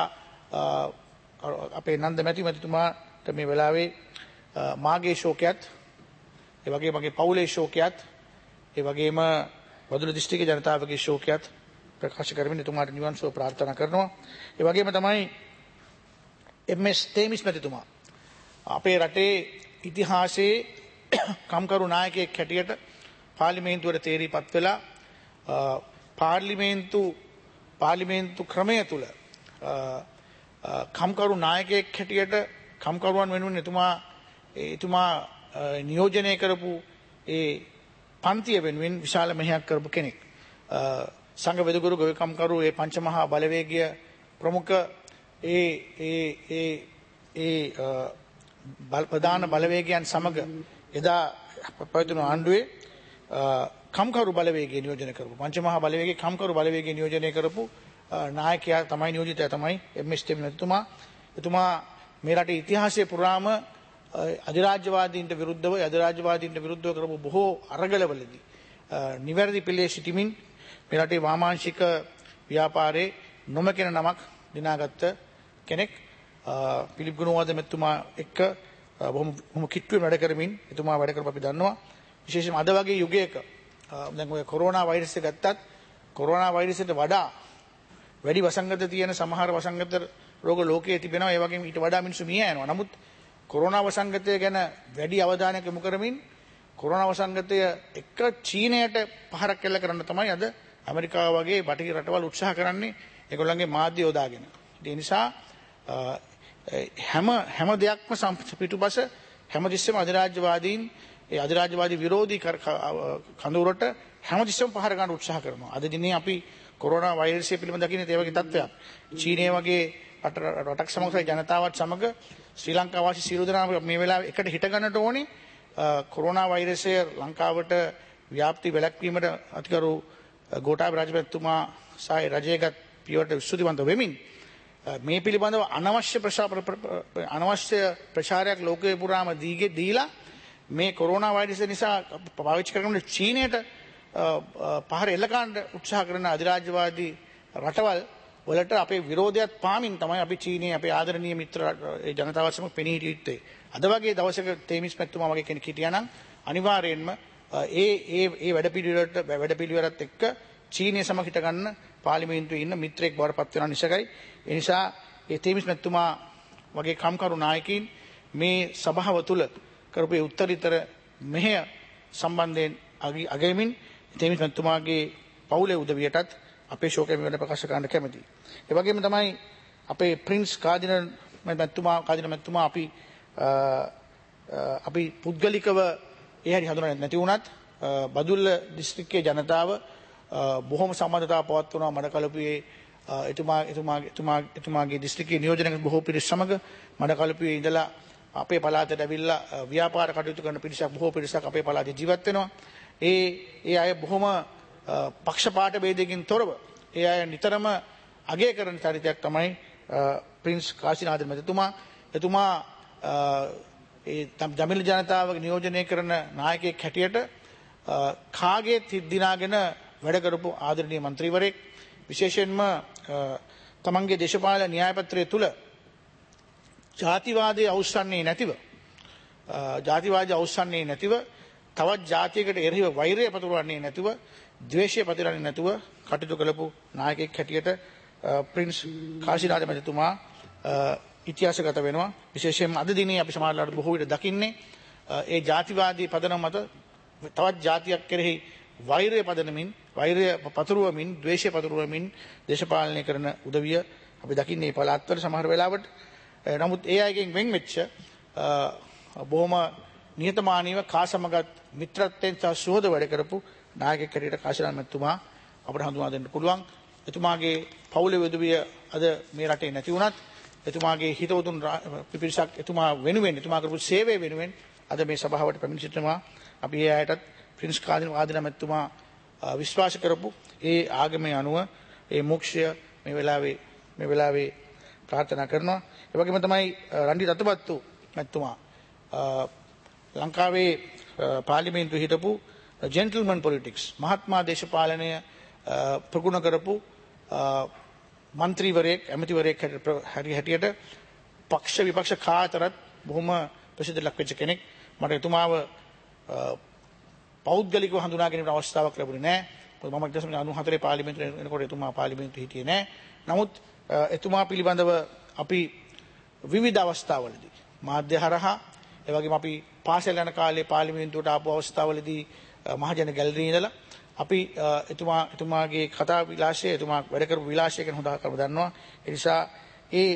අපේ නන්ද මැතිතුමාට මේ වෙලාවේ මාගේ ශෝකයත් ඒ වගේ මගේ පවුලේ ශෝකයත් ඒ වගේම බදුල්ල දිස්ත්‍රික්කයේ ජනතාවගේ ශෝකයත් ප්‍රකාශ කරමින් එතුමාට නිවන් සුව ප්‍රාර්ථනා කරනවා. ඒ වගේම තමයි එම්.එස්. තේමිස් මැතිතුමා අපේ රටේ ඉතිහාසයේ කම්කරු නායකයෙක් හැටියට පාර්ලිමේන්තුවට තේරීපත් වෙලා පාර්ලිමේන්තු ක්‍රමය තුල කම්කරු නායකයෙක් හැටියට කම්කරුවන් වෙනුවෙන් එතුමා නියෝජනය කරපු ඒ පන්තිය වෙනුවෙන් විශාල මෙහෙයක් කරපු කෙනෙක්. සංඝ වෙදගුරු ගොවිකම්කරු ඒ පංචමහා බලවේගය ප්‍රමුඛ ප්‍රධාන බලවේගයන් සමග එදා පැවතුණු ආණ්ඩුවේ කම්කරු බලවේගය නියෝජනය කරපු පංචමහා බලවේගයේ කම්කරු බලවේගය නියෝජනය කරපු නායකයා තමයි නියෝජිතයා තමයි එම්.එස්. තේමිස්. එතුමා මේ රටේ ඉතිහාසයේ පුරාම අධිරාජ්‍යවාදීන්ට විරුද්ධව කරපු බොහෝ අරගලවලදී නිවැරදි පෙළේ සිටමින් මේ රටේ වාමාංශික ව්‍යාපාරයේ නොමකෙන නමක් දිනාගත්ත කෙනෙක්. පිලිප් ගුණවර්ධන මැතිතුමා එක්ක බොහොම කිට්ටුවෙන් වැඩ කරමින් එතුමා වැඩ කරපු අපි දන්නවා. විශේෂයෙන්ම අද වගේ යුගයක දැන් ඔය කොරෝනා වෛරස් එක ගත්තත් කොරෝනා වෛරසයට වඩා වැඩි වසංගත තියෙන සමහර වසංගත රෝග ලෝකයේ තිබෙනවා. ඒ වගේම ඊට වඩා මිනිස්සු මිය යනවා. නමුත් කොරෝනා වසංගතය ගැන වැඩි අවධානයක් යොමු කරමින් කොරෝනා වසංගතය එක්ක චීනයට පහරක් කෙල්ල කරන්න තමයි අද ඇමරිකාව වගේ බටහිර රටවල් උත්සාහ කරන්නේ ඒගොල්ලන්ගේ මාධ්‍ය යොදාගෙන. ඒ නිසා හැම දෙයක්ම පිටුපස හැමතිස්සෙම අධිරාජ්‍යවාදීන් ඒ අධිරාජ්‍යවාදී විරෝධී කඳවුරට හැමතිස්සෙම පහර ගන්න උත්සාහ කරනවා. අද දිනේ අපි කොරෝනා වෛරසය පිළිබඳ දකින්නේ ඒ වගේ තත්ත්වයක්. චීනය වගේ රටක් සමග ජනතාවත් සමග ශ්‍රී ලංකා වාසී සියලු දෙනා මේ වෙලාවේ එකට හිට ගන්නට ඕනේ. කොරෝනා වෛරසය ලංකාවට ව්‍යාප්ති වැළැක්වීමට අතිගරු ගෝඨාභය රාජපක්ෂතුමා සහ රජයේගත් පියවරට ස්තුතිවන්ත වෙමින් මේ පිළිබඳව අනවශ්‍ය ප්‍රචාරයක් ලෝකයේ පුරාම දීලා මේ කොරෝනා වෛරසය නිසා පාවිච්චි කරන චීනයට පහර එල්ල ගන්න උත්සාහ කරන අධිරාජ්‍යවාදී රටවල් වලට අපේ විරෝධයත් පාමින් තමයි අපි චීනයේ අපේ ආදරණීය මිත්‍ර ජනතාවත් සමග පෙනී හිටිය යුත්තේ. අද වගේ දවසක තේමිස් මැතිතුමා වගේ කෙනෙක් හිටියා නම් අනිවාර්යයෙන්ම ඒ වැඩපිළිවෙලත් එක්ක චීනය සමග හිට ගන්න පාර්ලිමේන්තුවේ ඉන්න මිත්‍රයෙක් බවට පත් වෙනවා නිසායි. ඒ නිසා ඒ තේමිස් මැතිතුමා වගේ කම්කරු නායකයින් මේ සභාව තුල කරපු උත්තරීතර මෙහෙය සම්බන්ධයෙන් අගයමින් තේමිස් මැතිතුමාගේ පවුලේ උදවියටත් අපේ ශෝකය මෙවන ප්‍රකාශ කරන්න කැමතියි. ඒ වගේම තමයි අපේ ප්‍රින්ස් කාදිනල් මැතිතුමා අපි පුද්ගලිකව ඒ හැටි හඳුනන්නේ නැති වුණත් බදුල්ල දිස්ත්‍රික්කයේ ජනතාව බොහොම සම්බන්ධතාව පවත්වනවා මඩකලපුවේ එතුමාගේ දිස්ත්‍රික්කයේ නියෝජනක බොහෝ පිරිස් සමග මඩකලපුවේ ඉඳලා අපේ පළාතට ඇවිල්ලා ව්‍යාපාර කටයුතු කරන පිරිසක් බොහෝ පිරිසක් අපේ පළාතේ ජීවත් වෙනවා. ඒ අය බොහොම පක්ෂපාත ભેදයකින් තොරව ඒ අය නිතරම අගය කරන චරිතයක් තමයි ප්‍රින්ස් කාසිනාදන් මැතිතුමා. එතුමා දමිළ ජනතාව නියෝජනය කරන නායකයෙක් හැටියට කාගේ තිත් දිනාගෙන වැඩ කරපු ආදරණීය මන්ත්‍රීවරයෙක්. විශේෂයෙන්ම තමන්ගේ දේශපාලන න්‍යායපත්‍රය තුල ජාතිවාදයේ අවුස්සන්නේ නැතිව තවත් ජාතියකට එරෙහිව වෛරය පතුරවන්නේ නැතිව ද්වේෂය පතුරවන්නේ නැතුව කටයුතු කළපු නායකයෙක් හැටියට ප්‍රින්ස් කාසිනාද මැතිතුමා ඉතිහාසගත වෙනවා. විශේෂයෙන්ම අද දිනේ අපි සමාජලාට බොහෝ විට දකින්නේ ඒ ජාතිවාදී පදනම මත තවත් ජාතියක් කෙරෙහි වෛරය පතුරවමින් ද්වේෂය පතුරවමින් දේශපාලනය කරන උදවිය අපි දකින්නේ පළාත්වල සමහර වෙලාවට. නමුත් ඒ අයගෙන් වෙන් වෙච්ච බොහොම නිහතමානීව කාසමගත් මිත්‍රත්වයෙන් සහ සුහද වැඩ කරපු නායකයෙක් හැටියට කාසිනාද මැතිතුමා අපට හඳුනා දෙන්න පුළුවන්. එතුමාගේ පවුලේ උදවිය අද මේ රටේ නැති වුණත් එතුමාගේ හිතවතුන් පිරිසක් එතුමා වෙනුවෙන් එතුමා කරපු සේවය වෙනුවෙන් අද මේ සභාවට පැමිණ සිටිනවා. අපි ඒ අයටත් ප්‍රින්ස් කාදිනල් මැතිතුමා විශ්වාස කරපු ඒ ආගමේ අනුව ඒ මොක්ෂය මේ වෙලාවේ ප්‍රාර්ථනා කරනවා. ඒ වගේම තමයි රණ්ඩි රතපත්තු මැතිතුමා ලංකාවේ පාර්ලිමේන්තුවේ හිටපු ජෙන්ටල්මන් පොලිටික්ස් මහත්මා දේශපාලනය ප්‍රගුණ කරපු මන්ත්‍රීවරයෙක් ඇමතිවරයෙක් හැටියට පක්ෂ විපක්ෂ කාතරත් බොහොම ප්‍රසිද්ධ ලක්වෙච්ච කෙනෙක්. මට එතුමාව පෞද්ගලිකව හඳුනා ගැනීමට අවස්ථාවක් ලැබුණේ නැහැ. මොකද මම 1994 පාර්ලිමේන්තුවේ එනකොට එතුමා පාර්ලිමේන්තුවේ හිටියේ නැහැ. නමුත් එතුමා පිළිබඳව අපි විවිධ අවස්ථාවලදී මාධ්‍ය හරහා ඒ වගේම අපි පාසල් යන කාලේ පාර්ලිමේන්තුවට ආපු අවස්ථාවලදී මහජන ගැලරියේ ඉඳලා අපි එතුමාගේ කතා විලාසය එතුමා වැඩ කරපු විලාසය ගැන හොඳ කරව දන්නවා. ඒ නිසා ඒ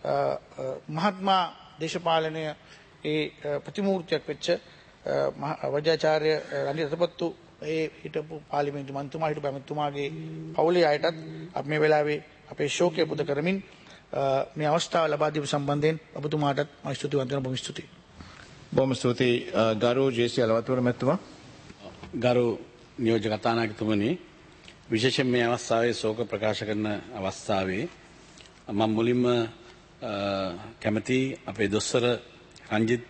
මහත්මා දේශපාලනය ඒ ප්‍රතිමූර්තියක් වෙච්ච වෛද්‍යාචාර්ය රණ්ඩි රතපත්තු ඒ හිටපු පාර්ලිමේන්තු මන්ත්‍රීතුමා හිටපු ඇමතිතුමාගේ පවුලේ අයටත් අපි මේ වෙලාවේ අපේ ශෝකය පුද කරමින් මේ අවස්ථාව ලබා දීම සම්බන්ධයෙන් ඔබතුමාටත් මම ස්තුතිවන්ත වෙනවා. බොහොම ස්තුතියි. බොහොම ස්තුතියි ගරු ජේ.සී. අලවතුර මැතිතුමා. ගරු නියෝජ්‍ය කතානායකතුමනි, විශේෂයෙන් මේ අවස්ථාවේ ශෝක ප්‍රකාශ කරන අවස්ථාවේ මම මුලින්ම කැමති අපේ දොස්තර රංජිත්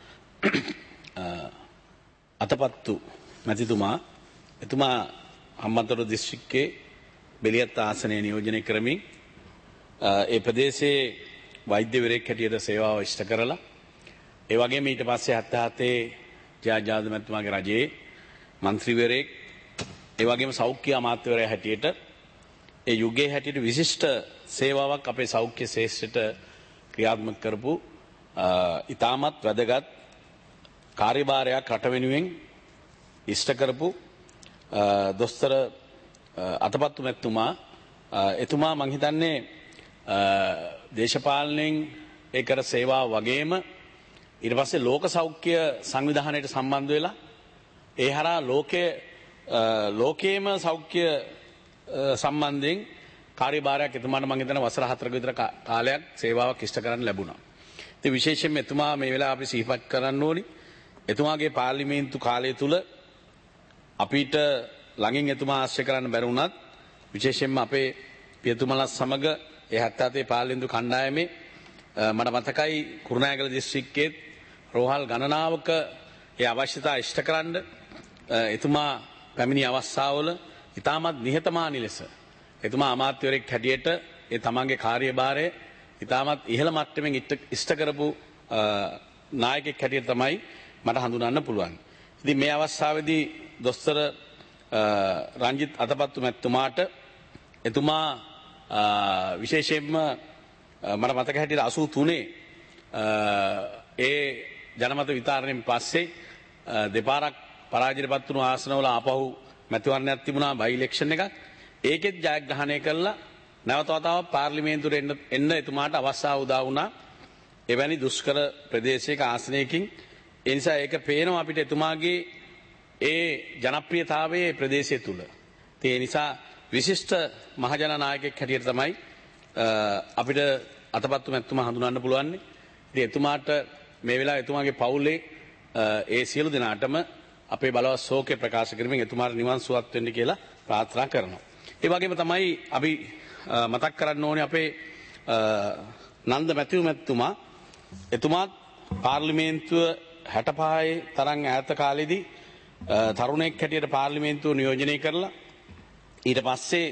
අතපත්තු මැතිතුමා එතුමා හම්බන්තොට දිස්ත්‍රික්කයේ බෙලියත් ආසනය නියෝජනය කරමින් ඒ ප්‍රදේශයේ වෛද්‍යවරයෙක් හැටියට සේවාව ඉෂ්ට කරලා ඒ වගේම ඊට පස්සේ 77 ජයජාද මැතිතුමාගේ රජයේ මන්ත්‍රීවරයෙක් ඒ වගේම සෞඛ්‍ය අමාත්‍යවරයා හැටියට ඒ යුගයේ හැටියට විශිෂ්ට සේවාවක් අපේ සෞඛ්‍ය ශාස්ත්‍රයට ක්‍රියාත්මක කරපු ඉතාමත් වැදගත් කාර්යභාරයක් රට වෙනුවෙන් ඉෂ්ට කරපු දොස්තර අතපත්තු මැතිතුමා එතුමා මං හිතන්නේ දේශපාලනයෙන් ඒ කර සේවාව වගේම ඊට පස්සේ ලෝක සෞඛ්‍ය සංවිධානයට සම්බන්ධ වෙලා ඒ හරහා ලෝකයේම සෞඛ්‍ය සම්බන්ධයෙන් කාර්යභාරයක් එතුමාට මම හිතන වසර 4ක විතර කාලයක් සේවාවක් ඉෂ්ට කරන්න ලැබුණා. ඉතින් විශේෂයෙන්ම එතුමා මේ වෙලාව අපි සිහිපත් කරන්න ඕනි. එතුමාගේ පාර්ලිමේන්තු කාලය තුල අපිට ළඟින් එතුමා ආශ්‍රය කරන්න බැරි වුණත් විශේෂයෙන්ම අපේ පියතුමලා සමග ඒ 77 පාර්ලිමේන්තු කණ්ඩායමේ මට මතකයි කුරුණෑගල දිස්ත්‍රික්කයේ රෝහල් ගණනාවක ඒ අවශ්‍යතා ඉෂ්ට කරන්න එතුමා පැමිණි අවස්ථාවල ඉතාමත් නිහතමානී ලෙස එතුමා අමාත්‍යවරයෙක් හැටියට ඒ තමන්ගේ කාර්යභාරය ඉතාමත් ඉහළ මට්ටමින් ඉෂ්ට කරපු නායකයෙක් හැටියට තමයි මට හඳුනන්න පුළුවන්. ඉතින් මේ අවස්ථාවේදී දොස්තර රංජිත් අතපත්තු මැතිතුමාට එතුමා විශේෂයෙන්ම මට මතක හැටියට 83 ඒ ජනමත විතරණයෙන් පස්සේ දෙපාරක් පරාජයටපත් වුණු ආසනවල ආපහු මැතිවරණයක් තිබුණා බයි ඉලෙක්ෂන් එකක්. ඒකෙත් ජයග්‍රහණය කළා නැවත වතාවක් පාර්ලිමේන්තුවට එන්න එතුමාට අවස්ථාව උදා වුණා. එවැනි දුෂ්කර ප්‍රදේශයක ආසනයකින් ඒ නිසා ඒක පේනවා අපිට එතුමාගේ ඒ ජනප්‍රියතාවයේ ප්‍රදේශය තුල. ඒ නිසා විශිෂ්ට මහජන නායකයෙක් හැටියට තමයි අපිට අතපත්තු මැතිතුමා හඳුනන්න පුළුවන්. ඉතින් එතුමාට මේ වෙලාවේ එතුමාගේ පවුලේ ඒ සියලු දෙනාටම අපේ බලවත් ශෝකය ප්‍රකාශ කරමින් එතුමාට නිවන් සුවත් වෙන්න කියලා ප්‍රාර්ථනා කරනවා. ඒ වගේම තමයි අපි මතක් කරන්න ඕනේ අපේ නන්ද මැතිතුමා එතුමාත් පාර්ලිමේන්තුව 65 තරම් ඈත කාලෙදී තරුණයෙක් හැටියට පාර්ලිමේන්තුව නියෝජනය කරලා ඊට පස්සේ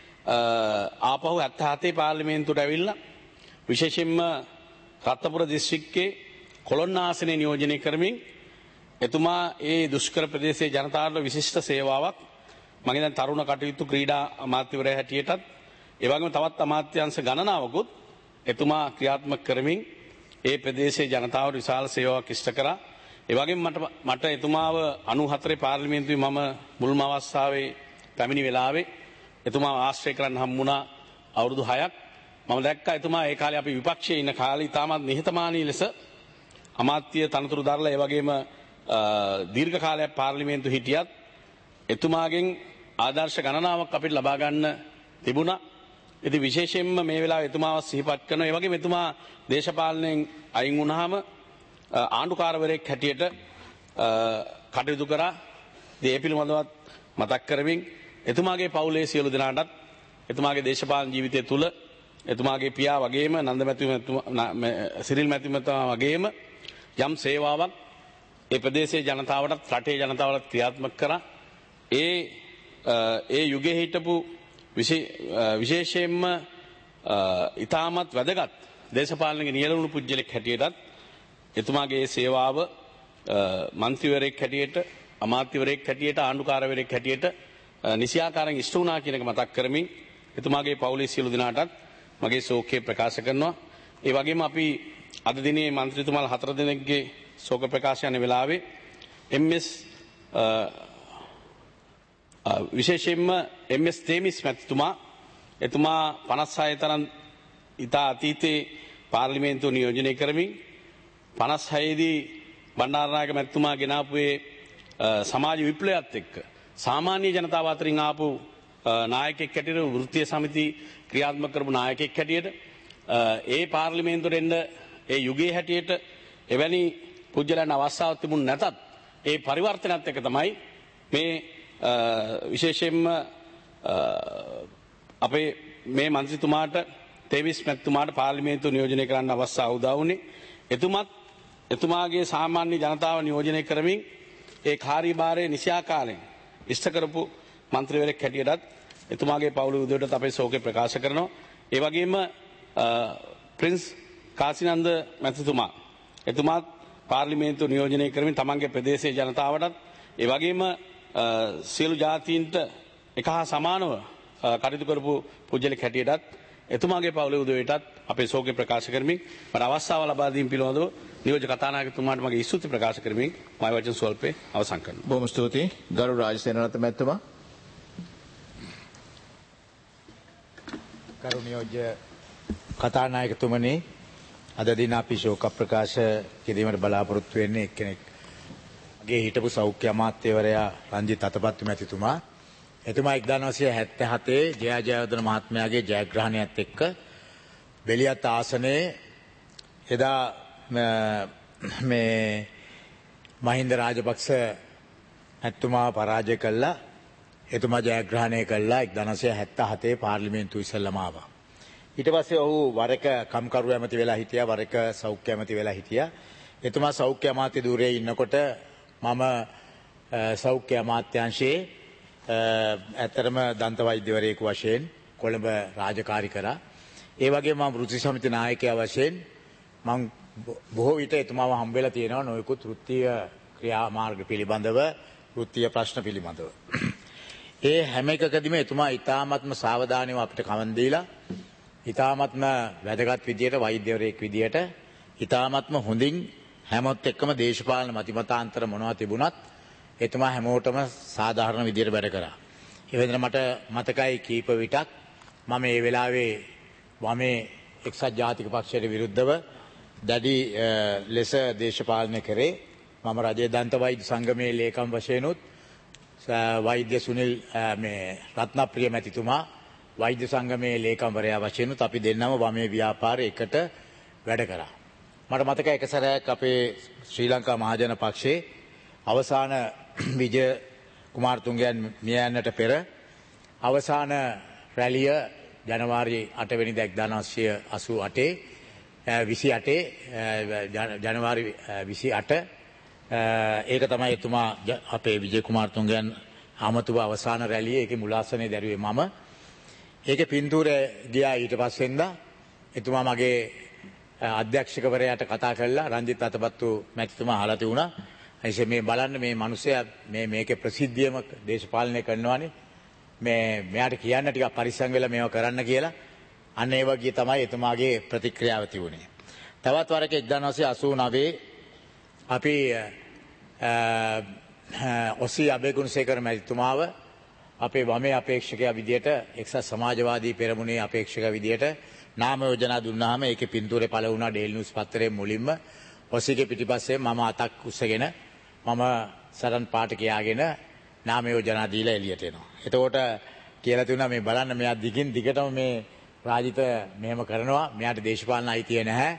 ආපහු 77 පාර්ලිමේන්තුවට ඇවිල්ලා විශේෂයෙන්ම රත්නපුර දිස්ත්‍රික්කයේ කොළොන්න ආසනය නියෝජනය කරමින් එතුමා ඒ දුෂ්කර ප්‍රදේශයේ ජනතාවට විශිෂ්ට සේවාවක් මම දැන් තරුණ කටයුතු ක්‍රීඩා අමාත්‍යවරයා හැටියටත් ඒ වගේම තවත් අමාත්‍යාංශ ගණනාවකුත් එතුමා ක්‍රියාත්මක කරමින් ඒ ප්‍රදේශයේ ජනතාවට විශාල සේවාවක් ඉෂ්ට කරා. ඒ වගේම මට එතුමාව 94 පාර්ලිමේන්තුවේ මම මුල්ම අවස්ථාවේ පැමිණි වෙලාවේ එතුමාව ආශ්‍රය කරන්න හම්බුණා අවුරුදු 6ක්. මම දැක්කා එතුමා ඒ කාලේ අපි විපක්ෂයේ ඉන්න කාලේ ඉතාමත් නිහතමානී ලෙස අමාත්‍ය තනතුරු දරලා ඒ වගේම දීර්ඝ කාලයක් පාර්ලිමේන්තු හිටියත් එතුමාගෙන් ආදර්ශ ගණනාවක් අපිට ලබා ගන්න තිබුණා. ඉතින් විශේෂයෙන්ම මේ වෙලාවේ එතුමාව සිහිපත් කරනවා. ඒ වගේම එතුමා දේශපාලනයෙන් අයින් වුණාම ආණ්ඩුකාරවරයෙක් හැටියට කටයුතු කරා. ඒ පිළිබඳවත් මතක් කරමින් එතුමාගේ පවුලේ සියලු දෙනාටත් එතුමාගේ දේශපාලන ජීවිතය තුළ එතුමාගේ පියා වගේම නන්ද සිරිල් මැතිතුමා වගේම යම් සේවාවක් ඒ ප්‍රදේශයේ ජනතාවටත් රටේ ජනතාවටත් ක්‍රියාත්මක කරා. ඒ යුගයේ හිටපු විශේෂයෙන්ම ඉතාමත් වැදගත් දේශපාලනික නියැලුණු පුජ්‍යලෙක් හැටියටත් එතුමාගේ සේවාව මන්ත්‍රීවරයෙක් හැටියට අමාත්‍යවරයෙක් හැටියට ආණ්ඩුකාරවරයෙක් හැටියට නිසියාකාරයෙන් ඉෂ්ට වුණා කියන එක මතක් කරමින් එතුමාගේ පවුලේ සියලු දෙනාටත් මගේ ශෝකය ප්‍රකාශ කරනවා. ඒ වගේම අපි අද දිනේ മന്ത്രിතුමාලා 4 දෙනෙක්ගේ ශෝක ප්‍රකාශ යන වෙලාවේ MS විශේෂයෙන්ම MS තේමිස් මැතිතුමා එතුමා 56 තරම් ඉතා අතීතයේ පාර්ලිමේන්තුව නියෝජනය කරමින් 56 දී බණ්ඩාරනායක මැතිතුමා ගෙනාපුවේ සමාජ විප්ලවයත් එක්ක සාමාන්‍ය ජනතාව අතරින් ආපු නායකයෙක් හැටියට වෘත්තීය සමිති ක්‍රියාත්මක කරපු නායකයෙක් හැටියට ඒ පාර්ලිමේන්තුවට එන්න ඒ යුගයේ හැටියට එවැනි පුජ්‍යලයන් අවස්ථාවක් තිබුණ නැතත් ඒ පරිවර්තනයත් එක්ක තමයි මේ විශේෂයෙන්ම අපේ මේ മന്ത്രിතුමාට තේවිස් මැතිතුමාට පාර්ලිමේන්තුව නියෝජනය කරන්න අවස්ථාව උදා වුණේ. එතුමාගේ සාමාන්‍ය ජනතාව නියෝජනය කරමින් ඒ කාර්යභාරය නිසියාකාරයෙන් ඉෂ්ට කරපු മന്ത്രിවරයෙක් හැටියටත් එතුමාගේ පවුලේ උදවියට අපේ ශෝකය ප්‍රකාශ කරනවා. ඒ වගේම ප්‍රින්ස් කාසිනන්ද මැතිතුමා එතුමාත් පාර්ලිමේන්තුව නියෝජනය කරමින් තමන්ගේ ප්‍රදේශයේ ජනතාවටත් ඒ වගේම සියලු ජාතීන්ට එක හා සමානව කටයුතු කරපු පුජ්‍යලෙක් හැටියටත් එතුමාගේ පවුලේ උදවියටත් අපේ ශෝකය ප්‍රකාශ කරමින් මට අවස්ථාව ලබා දීම පිළිබඳව නියෝජ්‍ය කතානායකතුමාට මගේ ස්තුති ප්‍රකාශ කරමින් මම වචන ස්වල්පේ අවසන් කරනවා. බොහොම ස්තුතියි ගරු රාජසේනරත්න මැතිතුමා. ගරු නියෝජ්‍ය කතානායකතුමනි, අද දින අපි ශෝක ප්‍රකාශ කිරීමට බලාපොරොත්තු වෙන්නේ එක්කෙනෙක් මගේ හිටපු සෞඛ්‍ය අමාත්‍යවරයා රංජිත් අතපත්තු මැතිතුමා. එතුමා 1977 ජයජයවර්ධන මහත්මයාගේ ජයග්‍රහණයත් එක්ක බෙලියත් ආසනයේ එදා මේ මහින්ද රාජපක්ෂ ඇතුමා පරාජය කළා. එතුමා ජයග්‍රහණය කළා 1977 පාර්ලිමේන්තුව ඉස්සෙල්ලාම ආවා. ඊට පස්සේ ඔහු වර එක කම්කරු ඇමති වෙලා හිටියා, වර එක සෞඛ්‍ය ඇමති වෙලා හිටියා. එතුමා සෞඛ්‍ය අමාත්‍ය ධූරයේ ඉන්නකොට මම සෞඛ්‍ය අමාත්‍යාංශයේ ඇත්තරම දන්ත වෛද්‍යවරයෙකු වශයෙන් කොළඹ රාජකාරී කරා. ඒ වගේම මම වෘත්ති සමිති නායකයා වශයෙන් මම බොහෝ විට එතුමාව හම්බ වෙලා තියෙනවා නොයෙකුත් වෘත්තීය ක්‍රියාමාර්ග පිළිබඳව, වෘත්තීය ප්‍රශ්න පිළිබඳව. ඒ හැම එකකදීම එතුමා ඊ타ත්ම සාවධානීව අපිට කවන් දීලා ඊ타ත්ම වැදගත් විදියට වෛද්‍යවරයෙක් විදියට ඊ타ත්ම හොඳින් හැමොත් එක්කම දේශපාලන මතිමතාන්තර මොනවා තිබුණත් එතුමා හැමෝටම සාධාරණ විදියට වැඩ කරා. ඒ වෙනදට මට මතකයි කීප විටක් මම ඒ වෙලාවේ වමේ එක්සත් ජාතික පක්ෂයට විරුද්ධව දැඩි ලෙස දේශපාලනය කරේ. මම රජයේ දන්ත වෛද්‍ය සංගමයේ ලේකම් වශයෙන් උත් වෛද්‍ය සුනිල් රත්නප්‍රිය මැතිතුමා වෛද්‍ය සංගමයේ ලේකම්වරයා වශයෙන් උත් අපි දෙන්නම වමේ ව්‍යාපාරේ එකට වැඩ කරා. මට මතකයි එක සැරයක් අපේ ශ්‍රී ලංකා මහජන පක්ෂයේ අවසාන විජය කුමාරතුංගයන් මිය යන්නට පෙර අවසාන රැළිය ජනවාරි 8 වෙනිදා 1988 ජනවාරි 28 ඒක තමයි එතුමා අපේ විජය කුමාරතුංගයන් ආමතුව අවසාන රැළිය ඒකේ මුලාසනේ දැරුවේ මම. ඒකේ පින්තූරේ ගියා ඊට පස්සෙන්දා එතුමා මගේ අධ්‍යක්ෂකවරයාට කතා කළා රංජිත් අතපත්තු මැතිතුමා අහලා තිබුණා. එයිසේ මේ බලන්න මේ මිනිස්සයා මේකේ ප්‍රසිද්ධියම දේශපාලනය කරනවානේ. මෙයාට කියන්න ටිකක් පරිස්සම් වෙලා මේව කරන්න කියලා. අන්න ඒ වගේ තමයි එතුමාගේ ප්‍රතික්‍රියාව තිබුණේ. තවත් වරක 1989 අපි ඔසී අබේගුණසේකර මැතිතුමාව අපේ වමේ අපේක්ෂකයා විදියට එක්සත් සමාජවාදී පෙරමුණේ අපේක්ෂකයා විදියට නාම යෝජනා දුන්නාම ඒකේ පින්තූරේ පළ වුණා ඩේලි නිවුස් පත්තරේ මුලින්ම ඔසීගේ පිටිපස්සේ මම අතක් උස්සගෙන මම සරන් පාට කියාගෙන නාම යෝජනා දීලා එළියට එනවා. එතකොට කියලා තියුණා මේ බලන්න මෙයා දිගින් දිගටම මේ රාජිත මෙහෙම කරනවා මෙයාට දේශපාලන අයිතිය නැහැ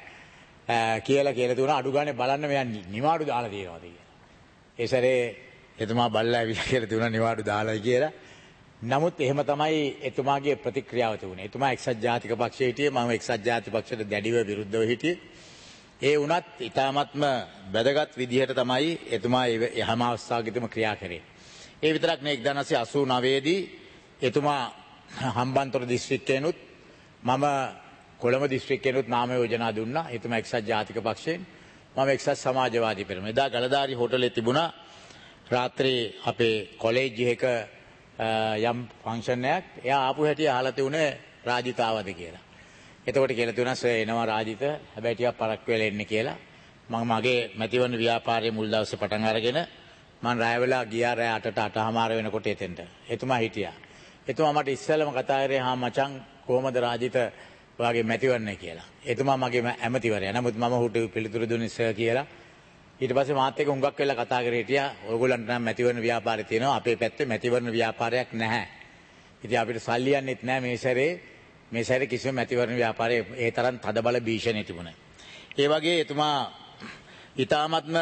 කියලා තියුණා අඩු ගානේ බලන්න මෙයා නිවාඩු දාලා තියෙනවාද කියලා. ඒ සැරේ එතුමා බල්ලා ඇවිල්ලා කියලා තියුණා නිවාඩු දාලායි කියලා. නමුත් එහෙම තමයි එතුමාගේ ප්‍රතික්‍රියාව තිබුණේ. එතුමා එක්සත් ජාතික පක්ෂයේ හිටියේ මම එක්සත් ජාතික පක්ෂයට දැඩිව විරුද්ධව හිටියේ. ඒ වුණත් ඊ타ත්ම වැදගත් විදිහට තමයි එතුමා හැම අවස්ථාවකදීම ක්‍රියා කරේ. ඒ විතරක් නෙවෙයි 1989 දී එතුමා හම්බන්තොට දිස්ත්‍රික්කයෙන්ුත් මම කොළඹ දිස්ත්‍රික්කයෙන්ුත් නාම යෝජනා දුන්නා. එතුමා එක්සත් ජාතික පක්ෂයෙන් මම එක්සත් සමාජවාදී පෙරමුණ. එදා ගලදාරි හෝටලේ තිබුණා රාත්‍රී අපේ කොලෙජ් එකක යම් ෆන්ක්ෂන් එකක්. එයා ආපු හැටි අහලා තියුණේ රාජිතාවද කියලා. එතකොට කියලා තියුණා සර් එනවා රාජිත හැබැයි ටිකක් පරක් වෙලා එන්න කියලා. මම මගේ මැතිවරණ ව්‍යාපාරයේ මුල් දවසේ පටන් අරගෙන මම රාය වෙලා ගියා රාය 8ට 8:00 වෙනකොට එතෙන්ට. එතුමා හිටියා. එතුමා මට ඉස්සෙල්ලම කතා කරේ හා මචං කොහමද රාජිත ඔයාගේ මැතිවරණය කියලා. එතුමා මගේ ඇමතිවරයා. නමුත් මම ඔහුට පිළිතුරු දුන්නේ සර් කියලා. ඊට පස්සේ මාත් එක්ක හුඟක් වෙලා කතා කරේ හිටියා. ඔයගොල්ලන්ට නම් මැතිවරණ ව්‍යාපාරය තියෙනවා. අපේ පැත්තේ මැතිවරණ ව්‍යාපාරයක් නැහැ. ඉතින් අපිට සල්ලි යන්නෙත් නැහැ මේ සැරේ කිසිම මැතිවරණ ව්‍යාපාරයේ ඒ තරම් තදබල භීෂණය තිබුණේ. ඒ වගේ එතුමා ඊ타ත්ම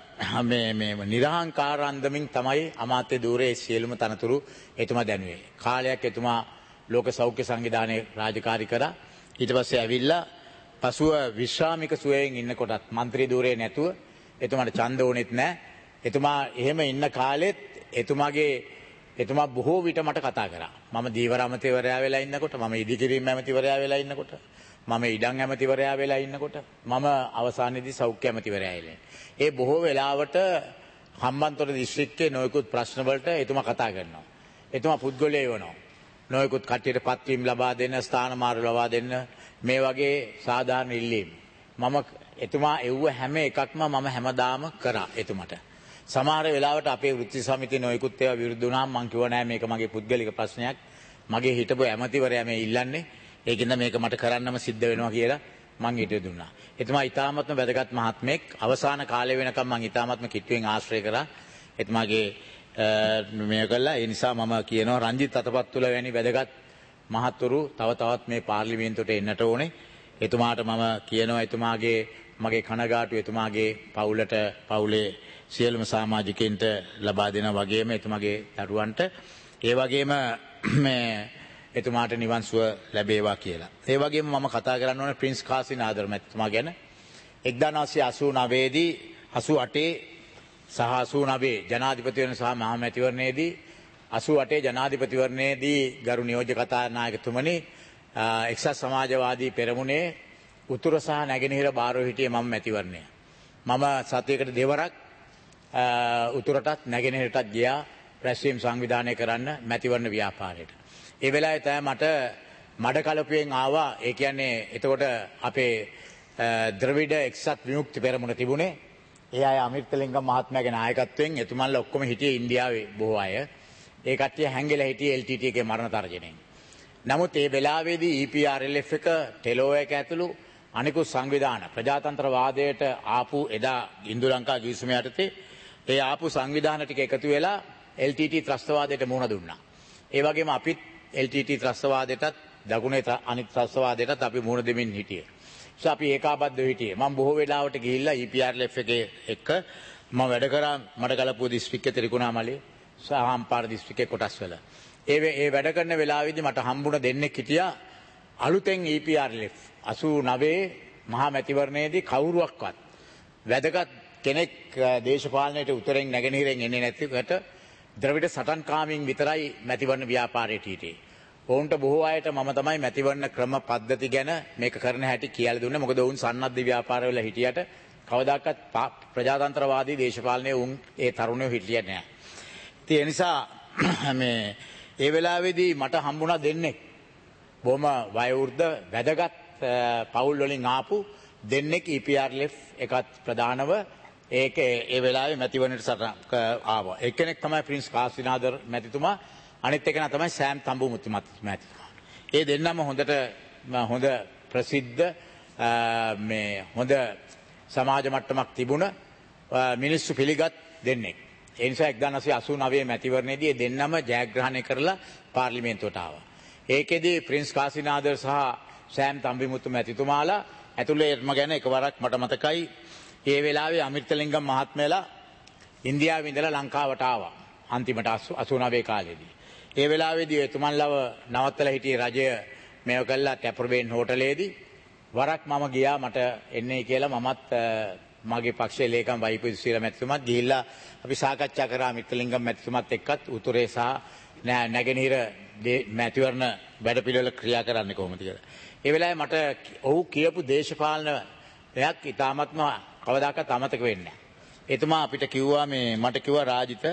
මේ නිර්හංකාර අන්දමින් තමයි අමාත්‍ය ධූරයේ සියලුම තනතුරු එතුමා දැනුවේ. කාලයක් එතුමා ලෝක සෞඛ්‍ය සංවිධානයේ රාජකාරී කරා. ඊට පස්සේ ඇවිල්ලා පසුව විශ්‍රාමික සුවයෙන් ඉන්නකොටත් മന്ത്രി ධූරයේ නැතුව එතුමාට ඡන්ද ඕනෙත් නැහැ. එතුමා එහෙම ඉන්න කාලෙත් එතුමා බොහෝ විට මට කතා කරා. මම දීවර ඇමතිවරයා වෙලා ඉන්නකොට, මම ඉදිකිරීම ඇමතිවරයා වෙලා ඉන්නකොට, මම ඉඩම් ඇමතිවරයා වෙලා ඉන්නකොට, මම අවසානයේදී සෞඛ්‍ය ඇමතිවරයා වෙලා. ඒ බොහෝ වෙලාවට හම්බන්තොට දිස්ත්‍රික්කයේ නොයෙකුත් ප්‍රශ්න වලට එතුමා කතා කරනවා. එතුමා පුද්ගලයෙක් වෙනවා. නොයෙකුත් කට්ටියට පත්වීම් ලබා දෙන්න, ස්ථානමාරු ලබා දෙන්න මේ වගේ සාධාරණ ඉල්ලීම්. එතුමා එව්ව හැම එකක්ම මම හැමදාම කරා එතුමට. සමහර වෙලාවට අපේ වෘත්ති සමිතිය නොයෙකුත් ඒවා විරුද්ධ වුණාම මං කිව්වා නෑ මේක මගේ පුද්ගලික ප්‍රශ්නයක්. මගේ හිටපු ඇමතිවරයා මේ ඉල්ලන්නේ. ඒකින්ද මේක මට කරන්නම සිද්ධ වෙනවා කියලා මං ඊට දුන්නා. එතුමා ඊ타ත්ම වැදගත් මහත්මයෙක්. අවසාන කාලය වෙනකම් මං ඊ타ත්ම කිට්ටුවෙන් ආශ්‍රය කරා. එතුමාගේ මේ කළා. ඒ නිසා මම කියනවා රංජිත් අතපත්තුල වැනි වැදගත් මහත්වරු තව තවත් මේ පාර්ලිමේන්තුවට එන්නට ඕනේ. එතුමාට මම කියනවා එතුමාගේ මගේ කනගාටු එතුමාගේ පවුලට පවුලේ සියලුම සමාජිකයින්ට ලබා දෙන වගේම එතුමාගේ දරුවන්ට ඒ වගේම මේ එතුමාට නිවන් සුව ලැබේවා කියලා. ඒ වගේම මම කතා කරන්න ඕනේ ප්‍රින්ස් කාසින් ආදර මැතිතුමා ගැන. 1989 දී 88 සහ 89 ජනාධිපතිවරණ සහ මහා මැතිවරණයේදී 88 ජනාධිපතිවරණයේදී ගරු නියෝජ්‍ය කතානායකතුමනි එක්සත් සමාජවාදී පෙරමුණේ උතුර සහ නැගෙනහිර බාරව හිටියේ මම මැතිවරණය. මම සතියකට දෙවරක් උතුරටත් නැගෙනහිරටත් ගියා රැස්වීම් සංවිධානය කරන්න මැතිවරණ ව්‍යාපාරයට. ඒ වෙලාවේ තමයි මට මඩකලපුවෙන් ආවා. ඒ කියන්නේ එතකොට අපේ ද්‍රවිඩ එක්සත් විමුක්ති පෙරමුණ තිබුණේ. ඒ අය අමිර්තලිංගම් මහත්මයාගේ නායකත්වයෙන් එතුමන්ලා ඔක්කොම හිටියේ ඉන්දියාවේ බොහෝ අය. ඒ කට්ටිය හැංගිලා හිටියේ LTT එකේ මරණ තර්ජනයෙන්. නමුත් ඒ වෙලාවේදී EPRLF එක ටෙලෝ එක ඇතුළු අනිකුත් සංවිධාන ප්‍රජාතන්ත්‍රවාදයට ආපු එදා ඉන්දු ලංකා ගිවිසුම යටතේ ඒ ආපු සංවිධාන ටික එකතු වෙලා LTT ත්‍රස්තවාදයට මුහුණ දුන්නා. ඒ වගේම අපිත් LTT ත්‍රස්තවාදයටත් දකුණේ අනිත් ත්‍රස්තවාදයටත් අපි මුහුණ දෙමින් හිටියේ. So අපි ඒකාබද්ධව හිටියේ. මම බොහෝ වෙලාවට ගිහිල්ලා EPRLF එකේ එක්ක මම වැඩ කරා මඩකලපුව දිස්ත්‍රික්කයේ ත්‍රිකුණාමලේ සහ හම්පාර දිස්ත්‍රික්කයේ කොටස්වල. ඒ වැඩ කරන වෙලාවේදී මට හම්බුණ දෙන්නෙක් හිටියා අලුතෙන් EPRLF 89 මහා මැතිවරණයේදී කවුරුවක්වත් වැදගත් කෙනෙක් දේශපාලනයට උතුරෙන් නැගෙනහිරෙන් එන්නේ නැතිවට ද්‍රවිඩ සටන්කාමීන් විතරයි මැතිවරණ ව්‍යාපාරයට හිටියේ. ඔවුන්ට බොහෝ අයට මම තමයි මැතිවරණ ක්‍රම පද්ධති ගැන මේක කරන හැටි කියලා දුන්නේ. මොකද ඔවුන් සන්නද්ධ ව්‍යාපාරවල හිටියට කවදාකවත් ප්‍රජාතන්ත්‍රවාදී දේශපාලනයේ උන් ඒ තරුණයෝ හිටියේ නැහැ. ඒ නිසා මේ ඒ වෙලාවේදී මට හම්බුණා දෙන්නෙක් බොහොම වයෝවෘද්ධ වැදගත් පවුල් වලින් ආපු දෙන්නෙක් EPRLF එකත් ප්‍රධානව ඒක ඒ වෙලාවේ මැතිවරණයට ආවා. එක්කෙනෙක් තමයි ප්‍රින්ස් කාසිනාදර් මැතිතුමා, අනිත් එකනා තමයි සෑම් තඹුමුතු මැතිතුමා. ඒ දෙන්නම හොඳ ප්‍රසිද්ධ මේ හොඳ සමාජ මට්ටමක් තිබුණ මිනිස්සු පිළිගත් දෙන්නෙක්. ඒ නිසා 1989 මැතිවරණයේදී ඒ දෙන්නම ජයග්‍රහණය කරලා පාර්ලිමේන්තුවට ආවා. ඒකෙදී ප්‍රින්ස් කාසිනාදර් සහ සෑම් තම්බිමුතු මැතිතුමාලා ඇතුළේම ගැන එකවරක් මට මතකයි. ඒ වෙලාවේ අමිර්තලිංගම් මහත්මයාලා ඉන්දියාවේ ඉඳලා ලංකාවට ආවා. අන්තිමට 89 කාලේදී. ඒ වෙලාවේදී එතුමන්ලව නවත්තලා හිටියේ රජය මේව කළා කැප්‍රබේන් හෝටලේදී. වරක් මම ගියා මට එන්නේ කියලා මමත් මගේ පක්ෂයේ ලේකම් වයිපුසිර මැතිතුමත් ගිහිල්ලා අපි සාකච්ඡා කරා අමිර්තලිංගම් මැතිතුමත් එක්කත් උතුරේ සහ නැගෙනහිර මැතිවරණ වැඩපිළිවෙල ක්‍රියා කරන්නේ කොහොමද කියලා. ඒ වෙලාවේ මට ඔහු කියපු දේශපාලන දෙයක් ඉතාමත්ම කවදාකවත් අමතක වෙන්නේ නැහැ. එතුමා අපිට කිව්වා මට කිව්වා රාජිත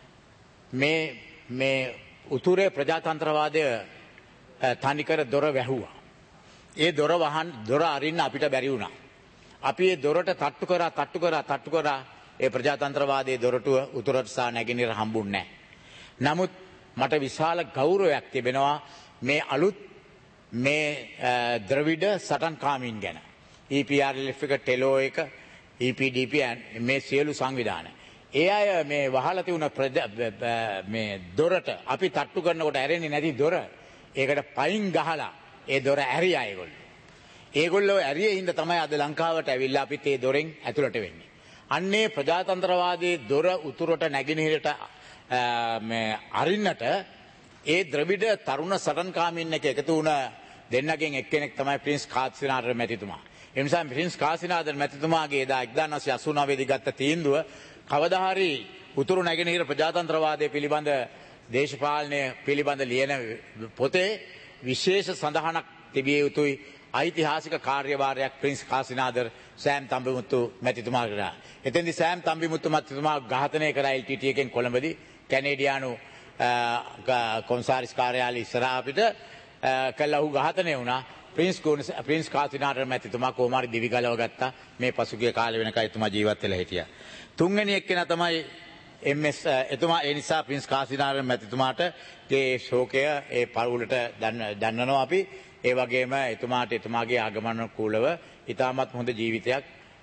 මේ උතුරේ ප්‍රජාතන්ත්‍රවාදය තනිකර දොර වැහුවා. ඒ දොර අරින්න අපිට බැරි වුණා. අපි ඒ දොරට තට්ටු කරා ඒ ප්‍රජාතන්ත්‍රවාදයේ දොරටුව උතුරට සහ නැගෙනහිර හම්බුන්නේ නැහැ. නමුත් මට විශාල ගෞරවයක් තිබෙනවා මේ අලුත් මේ ද්‍රවිඩ සටන්කාමීන් ගැන. EPRLF එක ටෙලෝ එක EPDP මේ සියලු සංවිධාන. ඒ අය මේ වහලා තිබුණ මේ දොරට අපි තට්ටු කරනකොට ඇරෙන්නේ නැති දොර ඒකට පයින් ගහලා ඒ දොර ඇරියා ඒගොල්ලෝ. ඒගොල්ලෝ ඇරියේ හින්දා තමයි අද ලංකාවට ඇවිල්ලා අපිත් ඒ දොරෙන් ඇතුළට වෙන්නේ. අන්නේ ප්‍රජාතන්ත්‍රවාදයේ දොර උතුරට නැගෙනහිරට මේ අරින්නට ඒ ද්‍රවිඩ තරුණ සටන්කාමීන් එක එකතු වුණ දෙන්නගෙන් එක්කෙනෙක් තමයි ප්‍රින්ස් කාසිනාදර් මැතිතුමා. ඒ නිසා ප්‍රින්ස් කාසිනාදර් මැතිතුමාගේ එදා 1989 දී ගත්ත තීන්දුව කවදා හරි උතුරු නැගෙනහිර ප්‍රජාතන්ත්‍රවාදය පිළිබඳ දේශපාලනය පිළිබඳ ලියන පොතේ විශේෂ සඳහනක් තිබිය යුතුයි. ඓතිහාසික කාර්යභාරයක් ප්‍රින්ස් කාසිනාදර් සෑම් තම්බිමුතු මැතිතුමා කරා. එතෙන්දී සෑම් තම්බිමුතු මැතිතුමා ඝාතනය කරා LTT එකෙන් කොළඹදී කැනේඩියානු කොන්සාරිස් කාර්යාලය ඉස්සරහා අපිට කළා. ඔහු ඝාතනය වුණා. ප්‍රින්ස් කාසිනාදර් මැතිතුමා කොහොම හරි දිවි ගලව ගත්තා. මේ පසුගිය කාලේ වෙනකන් එතුමා ජීවත් වෙලා හිටියා. තුන්වෙනි එක්කෙනා තමයි MS එතුමා. ඒ නිසා ප්‍රින්ස් කාසිනාදර් මැතිතුමාට ඒ ශෝකය ඒ පවුලට දන්නනවා අපි. ඒ වගේම එතුමාට එතුමාගේ ආගමනුකූලව ඉතාමත් හොඳ ජීවිතයක්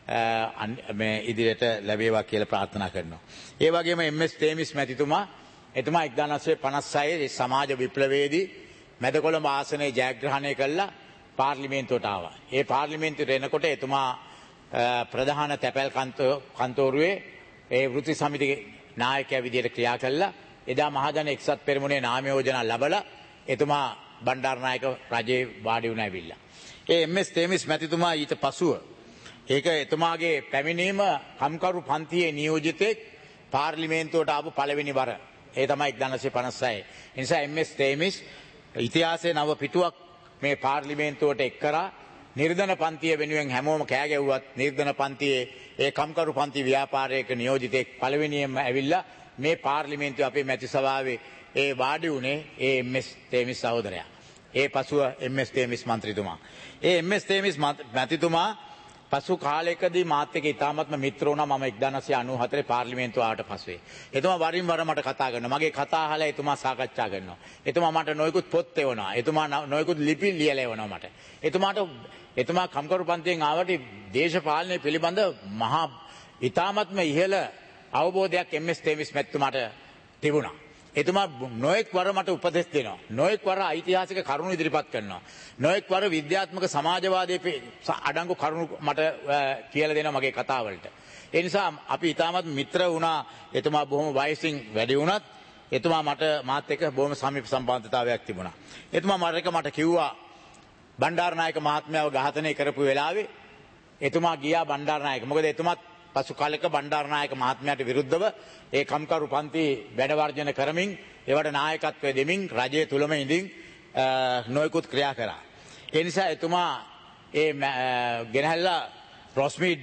මේ ඉදිරියට ලැබේවා කියලා ප්‍රාර්ථනා කරනවා. ඒ වගේම MS තේමිස් මැතිතුමා එතුමා 1956 සමාජ විප්ලවයේදී මැදකොළඹ ආසනයේ ජයග්‍රහණය කළා පාර්ලිමේන්තුවට ආවා. ඒ පාර්ලිමේන්තුවට එනකොට එතුමා ප්‍රධාන තැපැල් කන්තෝරුවේ ඒ වෘත්ති සමිති නායකයා විදියට ක්‍රියා කළා. එදා මහජන එක්සත් පෙරමුණේ නාම යෝජනා ලැබලා එතුමා බණ්ඩාරනායක රජේ වාඩි වුණ ඇවිල්ලා. ඒ MS තේමිස් මැතිතුමා ඊට පසුව ඒක එතුමාගේ පැමිණීම කම්කරු පන්තියේ නියෝජිතෙක් පාර්ලිමේන්තුවට ආපු පළවෙනි වර. ඒ තමයි 1956. ඒ නිසා MS තේමිස් ඉතිහාසයේ නව පිටුවක් මේ පාර්ලිමේන්තුවට එක් කරා. නිර්ධන පන්තිය වෙනුවෙන් හැමෝම කෑ ගැව්වත් නිර්ධන පන්තියේ ඒ කම්කරු පන්ති ව්‍යාපාරයක නියෝජිතෙක් පළවෙනියෙන්ම ඇවිල්ලා මේ පාර්ලිමේන්තුව අපේ මැති සභාවේ ඒ වාඩි වුණේ ඒ MS තේමිස් සහෝදරයා. ඒ පසුව MS තේමිස් මන්ත්‍රීතුමා. ඒ MS තේමිස් මැතිතුමා පසු කාලයකදී මාත් එක්ක ඉතාමත්ම මිත්‍ර වුණා මම 1994 පාර්ලිමේන්තුව ආවට පස්සේ. එතුමා වරින් වර මට කතා කරනවා. මගේ කතා අහලා එතුමා සාකච්ඡා කරනවා. එතුමා මට නොයෙකුත් පොත් එවනවා. එතුමා නොයෙකුත් ලිපි ලියලා එවනවා මට. එතුමා කම්කරු පන්තියෙන් ආවට දේශපාලනය පිළිබඳ මහා ඉතාමත්ම ඉහළ අවබෝධයක් MS තේමිස් මැතිතුමාට තිබුණා. එතුමා නොයෙක් වර මට උපදෙස් දෙනවා. නොයෙක් වර ඓතිහාසික කරුණු ඉදිරිපත් කරනවා. නොයෙක් වර විද්‍යාත්මක සමාජවාදයේ අඩංගු කරුණු මට කියලා දෙනවා මගේ කතාවලට. ඒ නිසා අපි ඉතාමත් මිත්‍ර වුණා. එතුමා බොහොම වයසින් වැඩි වුණත් එතුමා මාත් එක්ක බොහොම සමීප සම්බන්ධතාවයක් තිබුණා. එතුමා මට කිව්වා බණ්ඩාරනායක මහත්මයාව ඝාතනය කරපු වෙලාවේ එතුමා ගියා බණ්ඩාරනායක. මොකද එතුමාත් පසු කාලයක බණ්ඩාරනායක මහත්මයාට විරුද්ධව ඒ කම්කරු පන්ති වැඩ වර්ජන කරමින් ඒවට නායකත්වය දෙමින් රජයේ තුලම ඉඳින් නොයෙකුත් ක්‍රියා කරා. ඒ නිසා එතුමා ඒ ගෙනහැල්ලා රොස්මිඩ්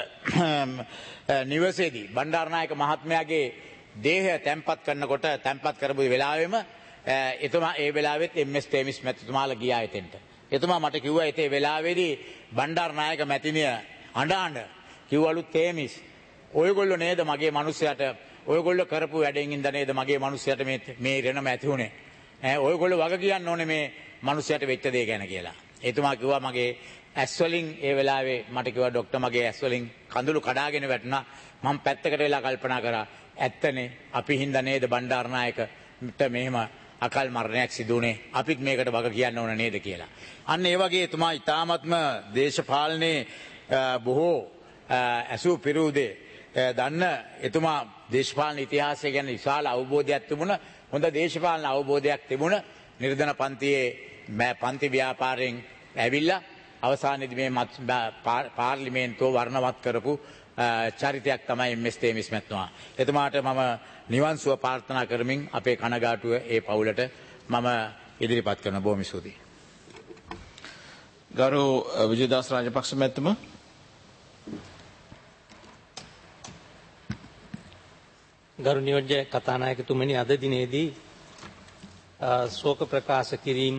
නිවසේදී බණ්ඩාරනායක මහත්මයාගේ දේහය තැන්පත් කරනකොට තැන්පත් කරපු වෙලාවෙම එතුමා ඒ වෙලාවෙත් MS තේමිස් මැතිතුමාලා ගියා එතෙන්ට. එතුමා මට කිව්වා ඒ වෙලාවේදී බණ්ඩාරනායක මැතිණිය අඬ කිව්වලු තේමිස් ඔයගොල්ලෝ නේද මගේ මිනිස්සයාට ඔයගොල්ලෝ කරපු වැඩෙන් ඉඳ නේද මගේ මිනිස්සයාට මේ රෙනම ඇති උනේ. ඔයගොල්ලෝ වග කියන්න ඕනේ මේ මිනිස්සයාට වෙච්ච දේ ගැන කියලා. එතුමා කිව්වා මගේ ඇස් වලින් ඒ වෙලාවේ මට කිව්වා ડોක්ටර් මගේ ඇස් වලින් කඳුළු කඩාගෙන වැටුණා. මම පැත්තකට වෙලා කල්පනා කරා ඇත්තනේ අපි හින්දා නේද බණ්ඩාරනායකට මෙහෙම අකල් මරණයක් සිදු වුණේ. අපිත් මේකට වග කියන්න ඕන නේද කියලා. අන්න ඒ වගේ එතුමා ඊ타ත්ම දේශපාලනේ බොහෝ ඇසූ පිරූදේ දන්න එතුමා දේශපාලන ඉතිහාසය ගැන විශාල අවබෝධයක් තිබුණ හොඳ දේශපාලන අවබෝධයක් තිබුණ නිර්ධන පන්තියේ පන්ති ව්‍යාපාරයෙන් ඇවිල්ලා අවසානයේදී මේ පාර්ලිමේන්තුව වර්ණවත් කරපු චරිතයක් තමයි MS තේමිස් මැතිතුමා. එතුමාට මම නිවන් සුව ප්‍රාර්ථනා කරමින් අපේ කනගාටුව ඒ පවුලට මම ඉදිරිපත් කරන බොහොම ස්තුතියි. ගරු විජේදාස රාජපක්ෂ මැතිතුමා. ගරු නියෝජ්‍ය කතානායකතුමනි අද දිනේදී ශෝක ප්‍රකාශ කිරීම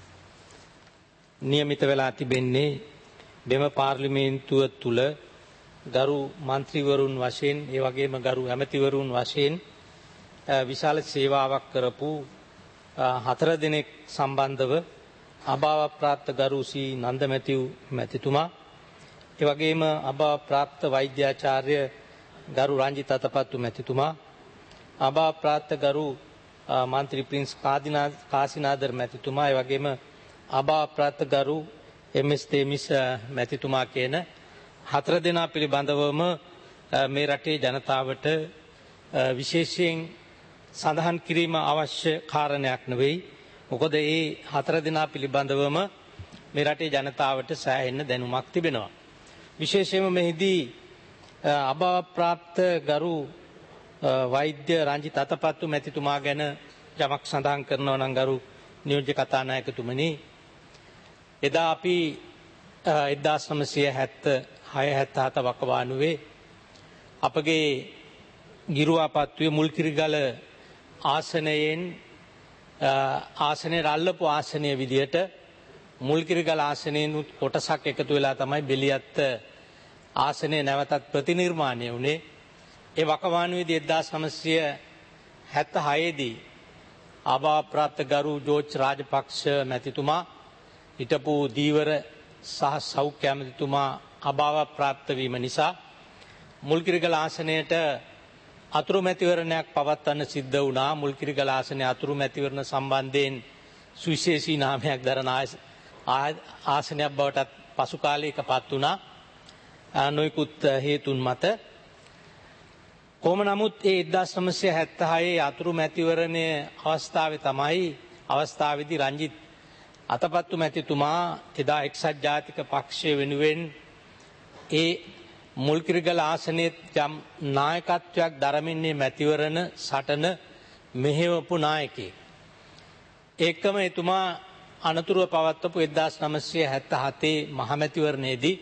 නියමිත වෙලා තිබෙන්නේ මෙම පාර්ලිමේන්තුව තුල ගරු මන්ත්‍රීවරුන් වශයෙන් ඒ වගේම ගරු ඇමතිවරුන් වශයෙන් විශාල සේවාවක් කරපු 4 දෙනෙක් සම්බන්ධව අභාව ප්‍රාප්ත ගරු සී නන්ද මැතිතුමා ඒ වගේම අභාව ප්‍රාප්ත වෛද්‍යාචාර්ය ගරු රංජිත අතපත්තු මැතිතුමා අභාව ප්‍රාප්ත ගරු මන්ත්‍රී ප්‍රින්ස් කාසිනාදර් මැතිතුමා ඒ වගේම අභාව ප්‍රාප්ත ගරු MS තේමිස් මැතිතුමා කියන 4 දෙනා පිළිබඳවම මේ රටේ ජනතාවට විශේෂයෙන් සඳහන් කිරීම අවශ්‍ය කාරණයක් නෙවෙයි. මොකද මේ 4 දෙනා පිළිබඳවම මේ රටේ ජනතාවට සෑහෙන දැනුමක් තිබෙනවා. විශේෂයෙන්ම මෙහිදී අභාව ප්‍රාප්ත ගරු වෛද්‍ය රංජිත අතපත්තු මැතිතුමා ගැන යමක් සඳහන් කරනවා නම් ගරු නියෝජ්‍ය කතානායකතුමනි එදා අපි 1976-77 වකවානුවේ අපගේ ගිරුවාපත්තුවේ මුල්කිරිගල ආසනයෙන් ආසනයේ රල්ලපු ආසනය විදියට මුල්කිරිගල ආසනයෙන් කොටසක් එකතු වෙලා තමයි බෙලියත් ආසනය නැවතත් ප්‍රතිනිර්මාණය වුණේ. ඒ වකවානුවේදී 1976 දී අභාව ප්‍රාප්ත ගරු ජෝර්ජ් රාජපක්ෂ මැතිතුමා හිටපු දීවර සහ සෞඛ්‍ය ඇමතිතුමා අභාව ප්‍රාප්ත වීම නිසා මුල්කිරිගල ආසනයට අතුරු මැතිවරණයක් පවත්වන්න සිද්ධ වුණා. මුල්කිරිගල ආසනයේ අතුරු මැතිවරණ සම්බන්ධයෙන් සුවිශේෂී නාමයක් දරන ආසනයක් බවට පසු කාලයකපත් වුණා නොයෙකුත් හේතුන් මත. කොහොම නමුත් ඒ 1976 අතුරු මැතිවරණය අවස්ථාවේදී රංජිත් අතපත්තු මැතිතුමා එදා එක්සත් ජාතික පක්ෂය වෙනුවෙන් ඒ මුල්කිරිගල ආසනයේ යම් නායකත්වයක් දරමින්නේ මැතිවරණ සටන මෙහෙවපු නායකයෙක්. ඒකම එතුමා අනතුරුව පවත්වපු 1977 මහමැතිවරණයේදී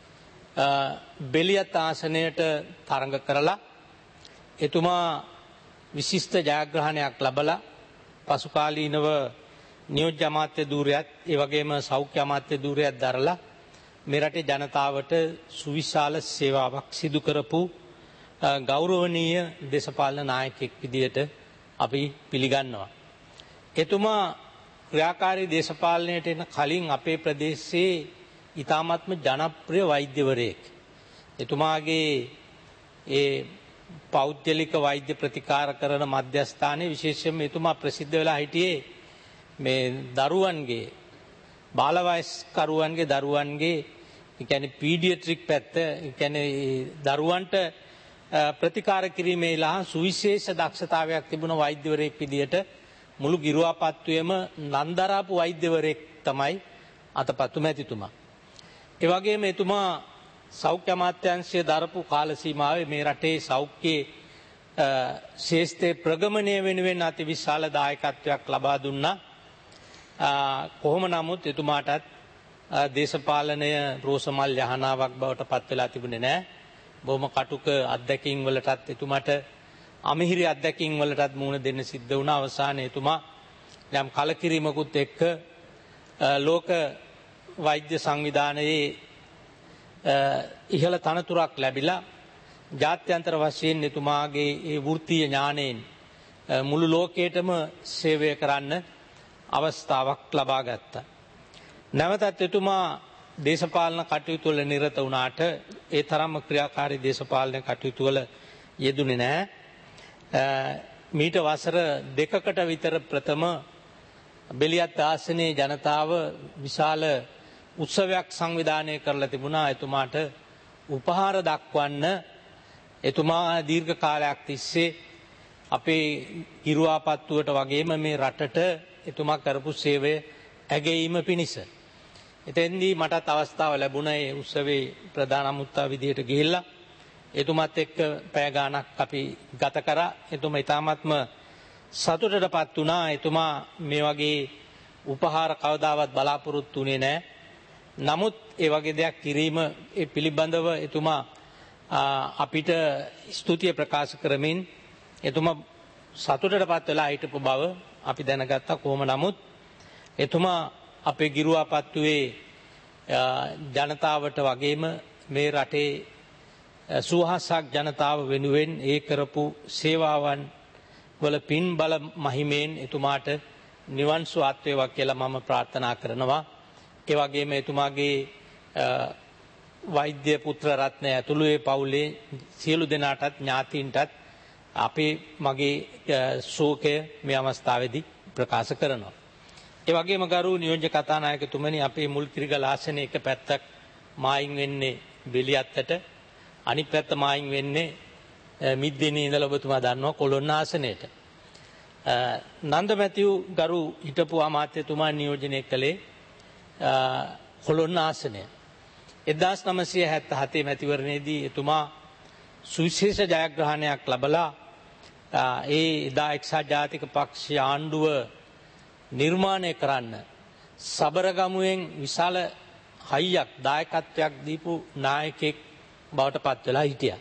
බෙලියත් ආසනයට තරඟ කරලා එතුමා විශිෂ්ට ජයග්‍රහණයක් ලබලා පසුකාලීනව නියෝජ්‍ය අමාත්‍ය ධූරයත් ඒ වගේම සෞඛ්‍ය අමාත්‍ය ධූරයත් දරලා මේ රටේ ජනතාවට සුවිශාල සේවාවක් සිදු කරපු ගෞරවනීය දේශපාලන නායකයෙක් විදියට අපි පිළිගන්නවා. එතුමා ක්‍රියාකාරී දේශපාලනයට එන කලින් අපේ ප්‍රදේශයේ ඉතාමත්ම ජනප්‍රිය වෛද්‍යවරයෙක්. එතුමාගේ ඒ පෞද්ගලික වෛද්‍ය ප්‍රතිකාර කරන මධ්‍යස්ථානයේ විශේෂයෙන්ම එතුමා ප්‍රසිද්ධ වෙලා හිටියේ මේ දරුවන්ගේ බාලවයස්කරුවන්ගේ ඒ කියන්නේ පීඩියට්‍රික් පැත්ත, ඒ කියන්නේ දරුවන්ට ප්‍රතිකාර කිරීමේ ලා සුවිශේෂ දක්ෂතාවයක් තිබුණ වෛද්‍යවරයෙක් විදියට මුළු ගිරුවාපත්තුවේම නන්දරාපු වෛද්‍යවරයෙක් තමයි අතපත්තු මැතිතුමා. ඒ වගේම එතුමා සෞඛ්‍ය අමාත්‍යාංශය දරපු කාල සීමාවේ මේ රටේ සෞඛ්‍යයේ ශේෂ්ඨ ප්‍රගමනය වෙනුවෙන් අතිවිශාල දායකත්වයක් ලබා දුන්නා. කොහොම නමුත් එතුමාටත් දේශපාලනය රෝසමල් යහනාවක් බවට පත් වෙලා තිබුණේ නැහැ. බොහොම කටුක අත්දැකීම් වලටත් එතුමාට අමිහිරි අත්දැකීම් වලටත් මුහුණ දෙන්න සිද්ධ වුණා. අවසානයේ එතුමා යම් කලකිරීමකුත් එක්ක ලෝක වෛද්‍ය සංවිධානයේ ඉහළ තනතුරක් ලැබිලා ජාත්‍යන්තර වශයෙන් එතුමාගේ ඒ වෘත්තීය ඥාණයෙන් මුළු ලෝකයටම සේවය කරන්න අවස්ථාවක් ලබා ගත්තා. නැවතත් එතුමා දේශපාලන කටයුතු වල නිරත වුණාට ඒ තරම්ම ක්‍රියාකාරී දේශපාලන කටයුතු වල යෙදුනේ නැහැ. මීට වසර 2කට විතර ප්‍රථම බෙලියත් ආසනයේ ජනතාව විශාල උත්සවයක් සංවිධානය කරලා තිබුණා. එතුමාට උපහාර දක්වන්න එතුමා දීර්ඝ කාලයක් තිස්සේ අපේ ගිරුවාපත්තුවට වගේම මේ රටට එතුමා කරපු සේවය ඇගීම පිණිස. එතෙන්දී මටත් අවස්ථාව ලැබුණා ඒ උත්සවේ ප්‍රධාන අමුත්තා විදියට ගිහිල්ලා එතුමත් එක්ක පැය ගාණක් අපි ගත කරා. එතුමා ඊටාත්ම සතුටටපත් වුණා. එතුමා මේ වගේ උපහාර කවදාවත් බලාපොරොත්තු වෙන්නේ නැහැ. නමුත් ඒ වගේ දෙයක් කිරීම ඒ පිළිබඳව එතුමා අපිට ස්තුතිය ප්‍රකාශ කරමින් එතුමා සතුටටපත් වෙලා හිටපු බව අපි දැනගත්තා. කොහොම නමුත් එතුමා අපේ ගිරුවාපත්තුවේ ජනතාවට වගේම මේ රටේ සුවහසක් ජනතාව වෙනුවෙන් ඒ කරපු සේවාවන් වල පින් බල මහිමෙන් එතුමාට නිවන් සුවත් වේවා කියලා මම ප්‍රාර්ථනා කරනවා. ඒ වගේම එතුමාගේ වෛද්‍ය පුත්‍ර රත්නය ඇතුළු ඒ පවුලේ සියලු දෙනාටත් ඥාතීන්ටත් මගේ ශෝකය මේ අවස්ථාවේදී ප්‍රකාශ කරනවා. ඒ වගේම ගරු නියෝජ්‍ය කතානායකතුමනි, අපේ මුල්කිරිගල ආසනයේ එක පැත්තක් මායින් වෙන්නේ බෙලියත්තට, අනිත් පැත්ත මායින් වෙන්නේ මිද්දේනේ ඉඳලා ඔබතුමා දන්නවා කොළොන්න ආසනයට. නන්ද මැතිව් ගරු හිටපු අමාත්‍යතුමා නියෝජනය කළේ කොළොන්න ආසනය. 1977 මැතිවරණයේදී එතුමා සුවිශේෂ ජයග්‍රහණයක් ලබලා ඒ එදා එක්සත් ජාතික පක්ෂ ආණ්ඩුව නිර්මාණය කරන්න සබරගමුවෙන් විශාල හයියක් දායකත්වයක් දීපු නායකයෙක් බවට පත් වෙලා හිටියා.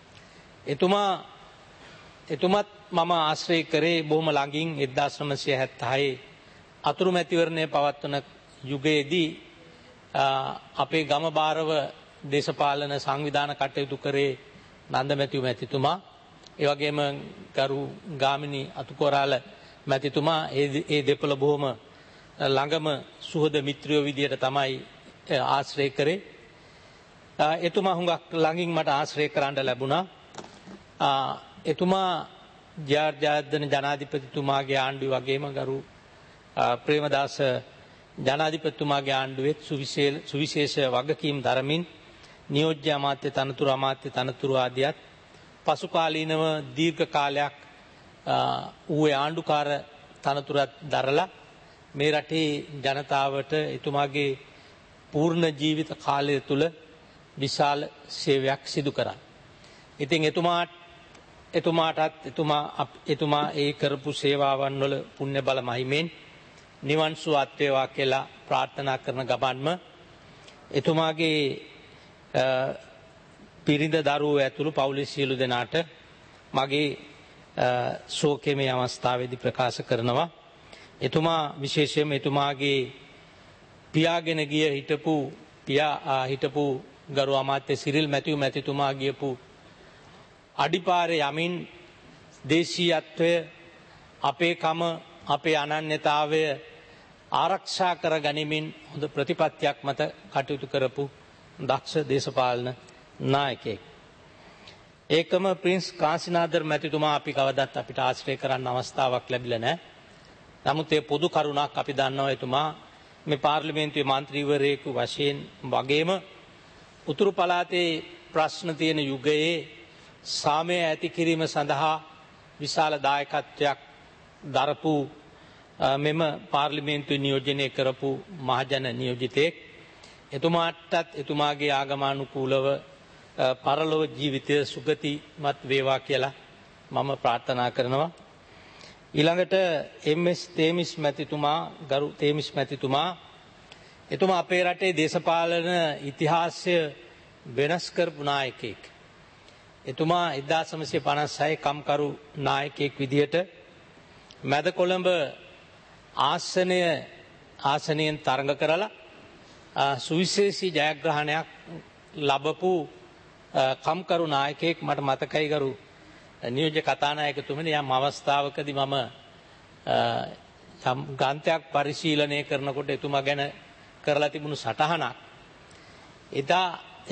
එතුමත් මම ආශ්‍රය කරේ බොහොම ළඟින් 1976 අතුරු මැතිවරණය පවත්වන යුගයේදී අපේ ගම බාරව දේශපාලන සංවිධාන කටයුතු කරේ නන්ද මැතිව් මැතිතුමා. ඒ වගේම ගරු ගාමිණී අතුකොරාල මැතිතුමා ඒ දෙපළ බොහොම ළඟම සුහද මිත්‍රයෝ විදියට තමයි ආශ්‍රය කරේ. එතුමා හුඟක් ළඟින් මට ආශ්‍රය කරන්න ලැබුණා. එතුමා ජාර්ජාර්දන ජනාධිපතිතුමාගේ ආණ්ඩුව වගේම ගරු ප්‍රේමදාස ජනාධිපතිතුමාගේ ආණ්ඩුවෙත් සුවිශේෂ වගකීම් දරමින් නියෝජ්‍ය අමාත්‍ය තනතුරු ආදියත් පසුකාලීනව දීර්ඝ කාලයක් ඌේ ආණ්ඩුකාර තනතුරත් දරලා මේ රටේ ජනතාවට එතුමාගේ පූර්ණ ජීවිත කාලය තුළ විශාල සේවයක් සිදු කරා. ඉතින් එතුමා ඒ කරපු සේවාවන් වල පුණ්‍ය බල මහිමෙන් නිවන් සුව අත් වේවා කියලා ප්‍රාර්ථනා කරන ගමන්ම එතුමාගේ පිරිඳ දරුවෝ ඇතුළු පවුලේ සියලු දෙනාට මගේ ශෝකය මේ අවස්ථාවේදී ප්‍රකාශ කරනවා. එතුමා විශේෂයෙන්ම එතුමාගේ පියාගෙන ගිය හිටපු ගරු අමාත්‍ය සිරිල් මැතිව් මැතිතුමා ගියපු අඩිපාරේ යමින් දේශීයත්වය අපේකම අපේ අනන්‍යතාවය ආරක්ෂා කර ගනිමින් හොඳ ප්‍රතිපත්තියක් මත කටයුතු කරපු දක්ෂ දේශපාලන නායකයෙක්. ඒකම ප්‍රින්ස් කාසිනාදර් මැතිතුමා අපි කවදත් අපිට ආශ්‍රය කරන්න අවස්ථාවක් ලැබිලා නැහැ. නමුත් ඒ පොදු කරුණක් අපි දන්නවා එතුමා මේ පාර්ලිමේන්තුවේ මන්ත්‍රීවරයෙකු වශයෙන් වගේම උතුරු පළාතේ ප්‍රශ්න තියෙන යුගයේ සාමය ඇති කිරීම සඳහා විශාල දායකත්වයක් දරපු මෙම පාර්ලිමේන්තු නියෝජනය කරපු මහජන නියෝජිතයෙක්. එතුමාටත් එතුමාගේ ආගමානුකූලව පරලොව ජීවිතය සුගතිමත් වේවා කියලා මම ප්‍රාර්ථනා කරනවා. ඊළඟට ගරු තේමිස් මැතිතුමා එතුමා අපේ රටේ දේශපාලන ඉතිහාසය වෙනස් කරපු නායකයෙක්. එතුමා 1956 කම්කරු නායකයෙක් විදිහට මැද කොළඹ ආසනයෙන් තරඟ කරලා සුවිශේෂී ජයග්‍රහණයක් ලැබපු කම්කරු නායකයෙක්. මට මතකයි ගරු නියෝජ්‍ය කතානායකතුමනි යම් අවස්ථාවකදී මම ග්‍රන්ථයක් පරිශීලනය කරනකොට එතුමා ගැන කරලා තිබුණු සටහනක් එදා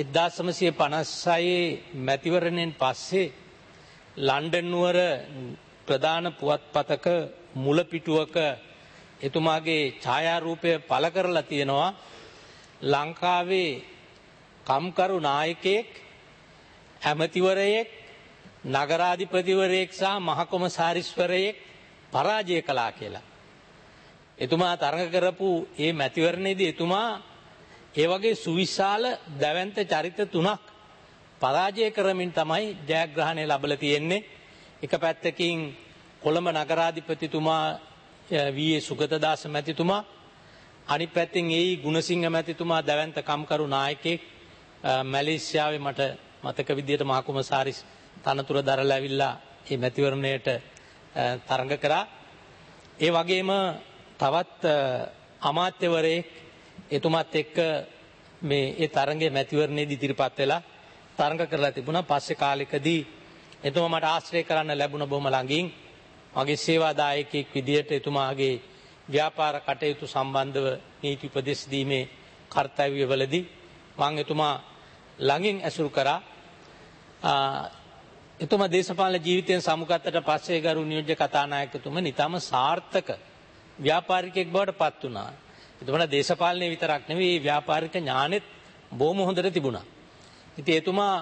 1956 මැතිවරණයෙන් පස්සේ ලන්ඩන් නුවර ප්‍රධාන පුවත්පතක මුලපිටුවක එතුමාගේ ඡායාරූපය පළ කරලා තියෙනවා. ලංකාවේ කම්කරු නායකයෙක්, ඇමතිවරයෙක්, නගරාධිපතිවරයෙක් සහ මහකොමසාරිස්වරයෙක් පරාජය කළා කියලා. එතුමා තරඟ කරපු ඒ මැතිවරණයේදී එතුමා ඒ වගේ සුවිශාල දැවැන්ත චරිත තුනක් පරාජය කරමින් තමයි ජයග්‍රහණය ලැබලා තියෙන්නේ. එක පැත්තකින් කොළඹ නගරාධිපතිතුමා වී.ඒ. සුගතදාස මැතිතුමා, අනිත් පැත්තෙන් ඒ.යි. ගුණසිංහ මැතිතුමා දැවැන්ත කම්කරු නායකයෙක් මැලේසියාවේ මට මතක විදියට මහකොමසාරිස් තනතුර දරලා ඇවිල්ලා මේ මැතිවරණයට තරඟ කරා. ඒ වගේම තවත් අමාත්‍යවරයෙක් එතුමත් එක්ක ඒ තරඟයේ මැතිවරණයේදී ඉදිරිපත් වෙලා තරඟ කරලා තිබුණා. පස්සේ කාලෙකදී එතුමා මට ආශ්‍රය කරන්න ලැබුණ බොහොම ළඟින්. මගේ සේවාදායකයෙක් විදියට එතුමාගේ ව්‍යාපාර කටයුතු සම්බන්ධව නීති උපදෙස් දීමේ කාර්යවලදී මම එතුමා ළඟින් ඇසුරු කරා. එතුමා දේශපාලන ජීවිතයෙන් සමුගත්තට පස්සේ ගරු නියෝජ්‍ය කතානායකතුමනි ඊටම සාර්ථක ව්‍යාපාරිකයෙක් බවට පත් වුණා. එතුමාට දේශපාලනය විතරක් නෙවෙයි ව්‍යාපාරික ඥානෙත් බොහොම හොඳට තිබුණා. ඉතින් එතුමා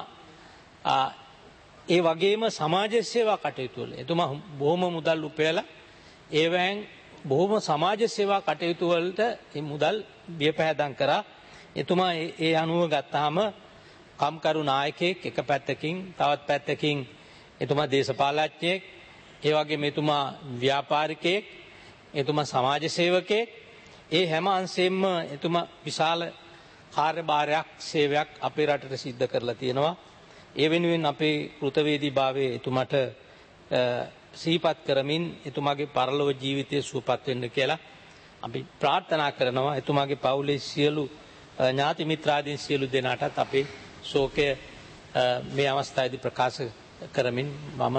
ඒ වගේම සමාජ සේවා කටයුතු වල එතුමා බොහොම මුදල් උපයලා ඒවෙන් බොහොම සමාජ සේවා කටයුතු වලට මේ මුදල් බියපෑදම් කරා. එතුමා ඒ අනුව ගත්තාම කම්කරු නායකයෙක් එක පැත්තකින්, තවත් පැත්තකින් එතුමා දේශපාලඥයෙක්, ඒ වගේම එතුමා ව්‍යාපාරිකයෙක්, එතුමා සමාජ සේවකයෙක්. ඒ හැම අංශයෙන්ම එතුමා විශාල කාර්යභාරයක්, සේවයක් අපේ රටට සිද්ධ කරලා තියෙනවා. ඒ වෙනුවෙන් අපේ කෘතවේදීභාවයේ එතුමාට සිහිපත් කරමින් එතුමාගේ පරලොව ජීවිතය සුවපත් වෙන්න කියලා අපි ප්‍රාර්ථනා කරනවා. එතුමාගේ පවුලේ සියලු ඥාති මිත්‍රාදීන් සියලු දෙනාටත් අපේ ශෝකය මේ අවස්ථාවේදී ප්‍රකාශ කරමින් මම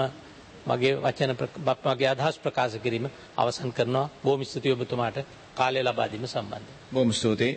මගේ අදහස් ප්‍රකාශ කිරීම අවසන් කරනවා. බොහොම ස්තුතියි ඔබතුමාට කාලය ලබා දීම සම්බන්ධයෙන්. බොහොම ස්තුතියි.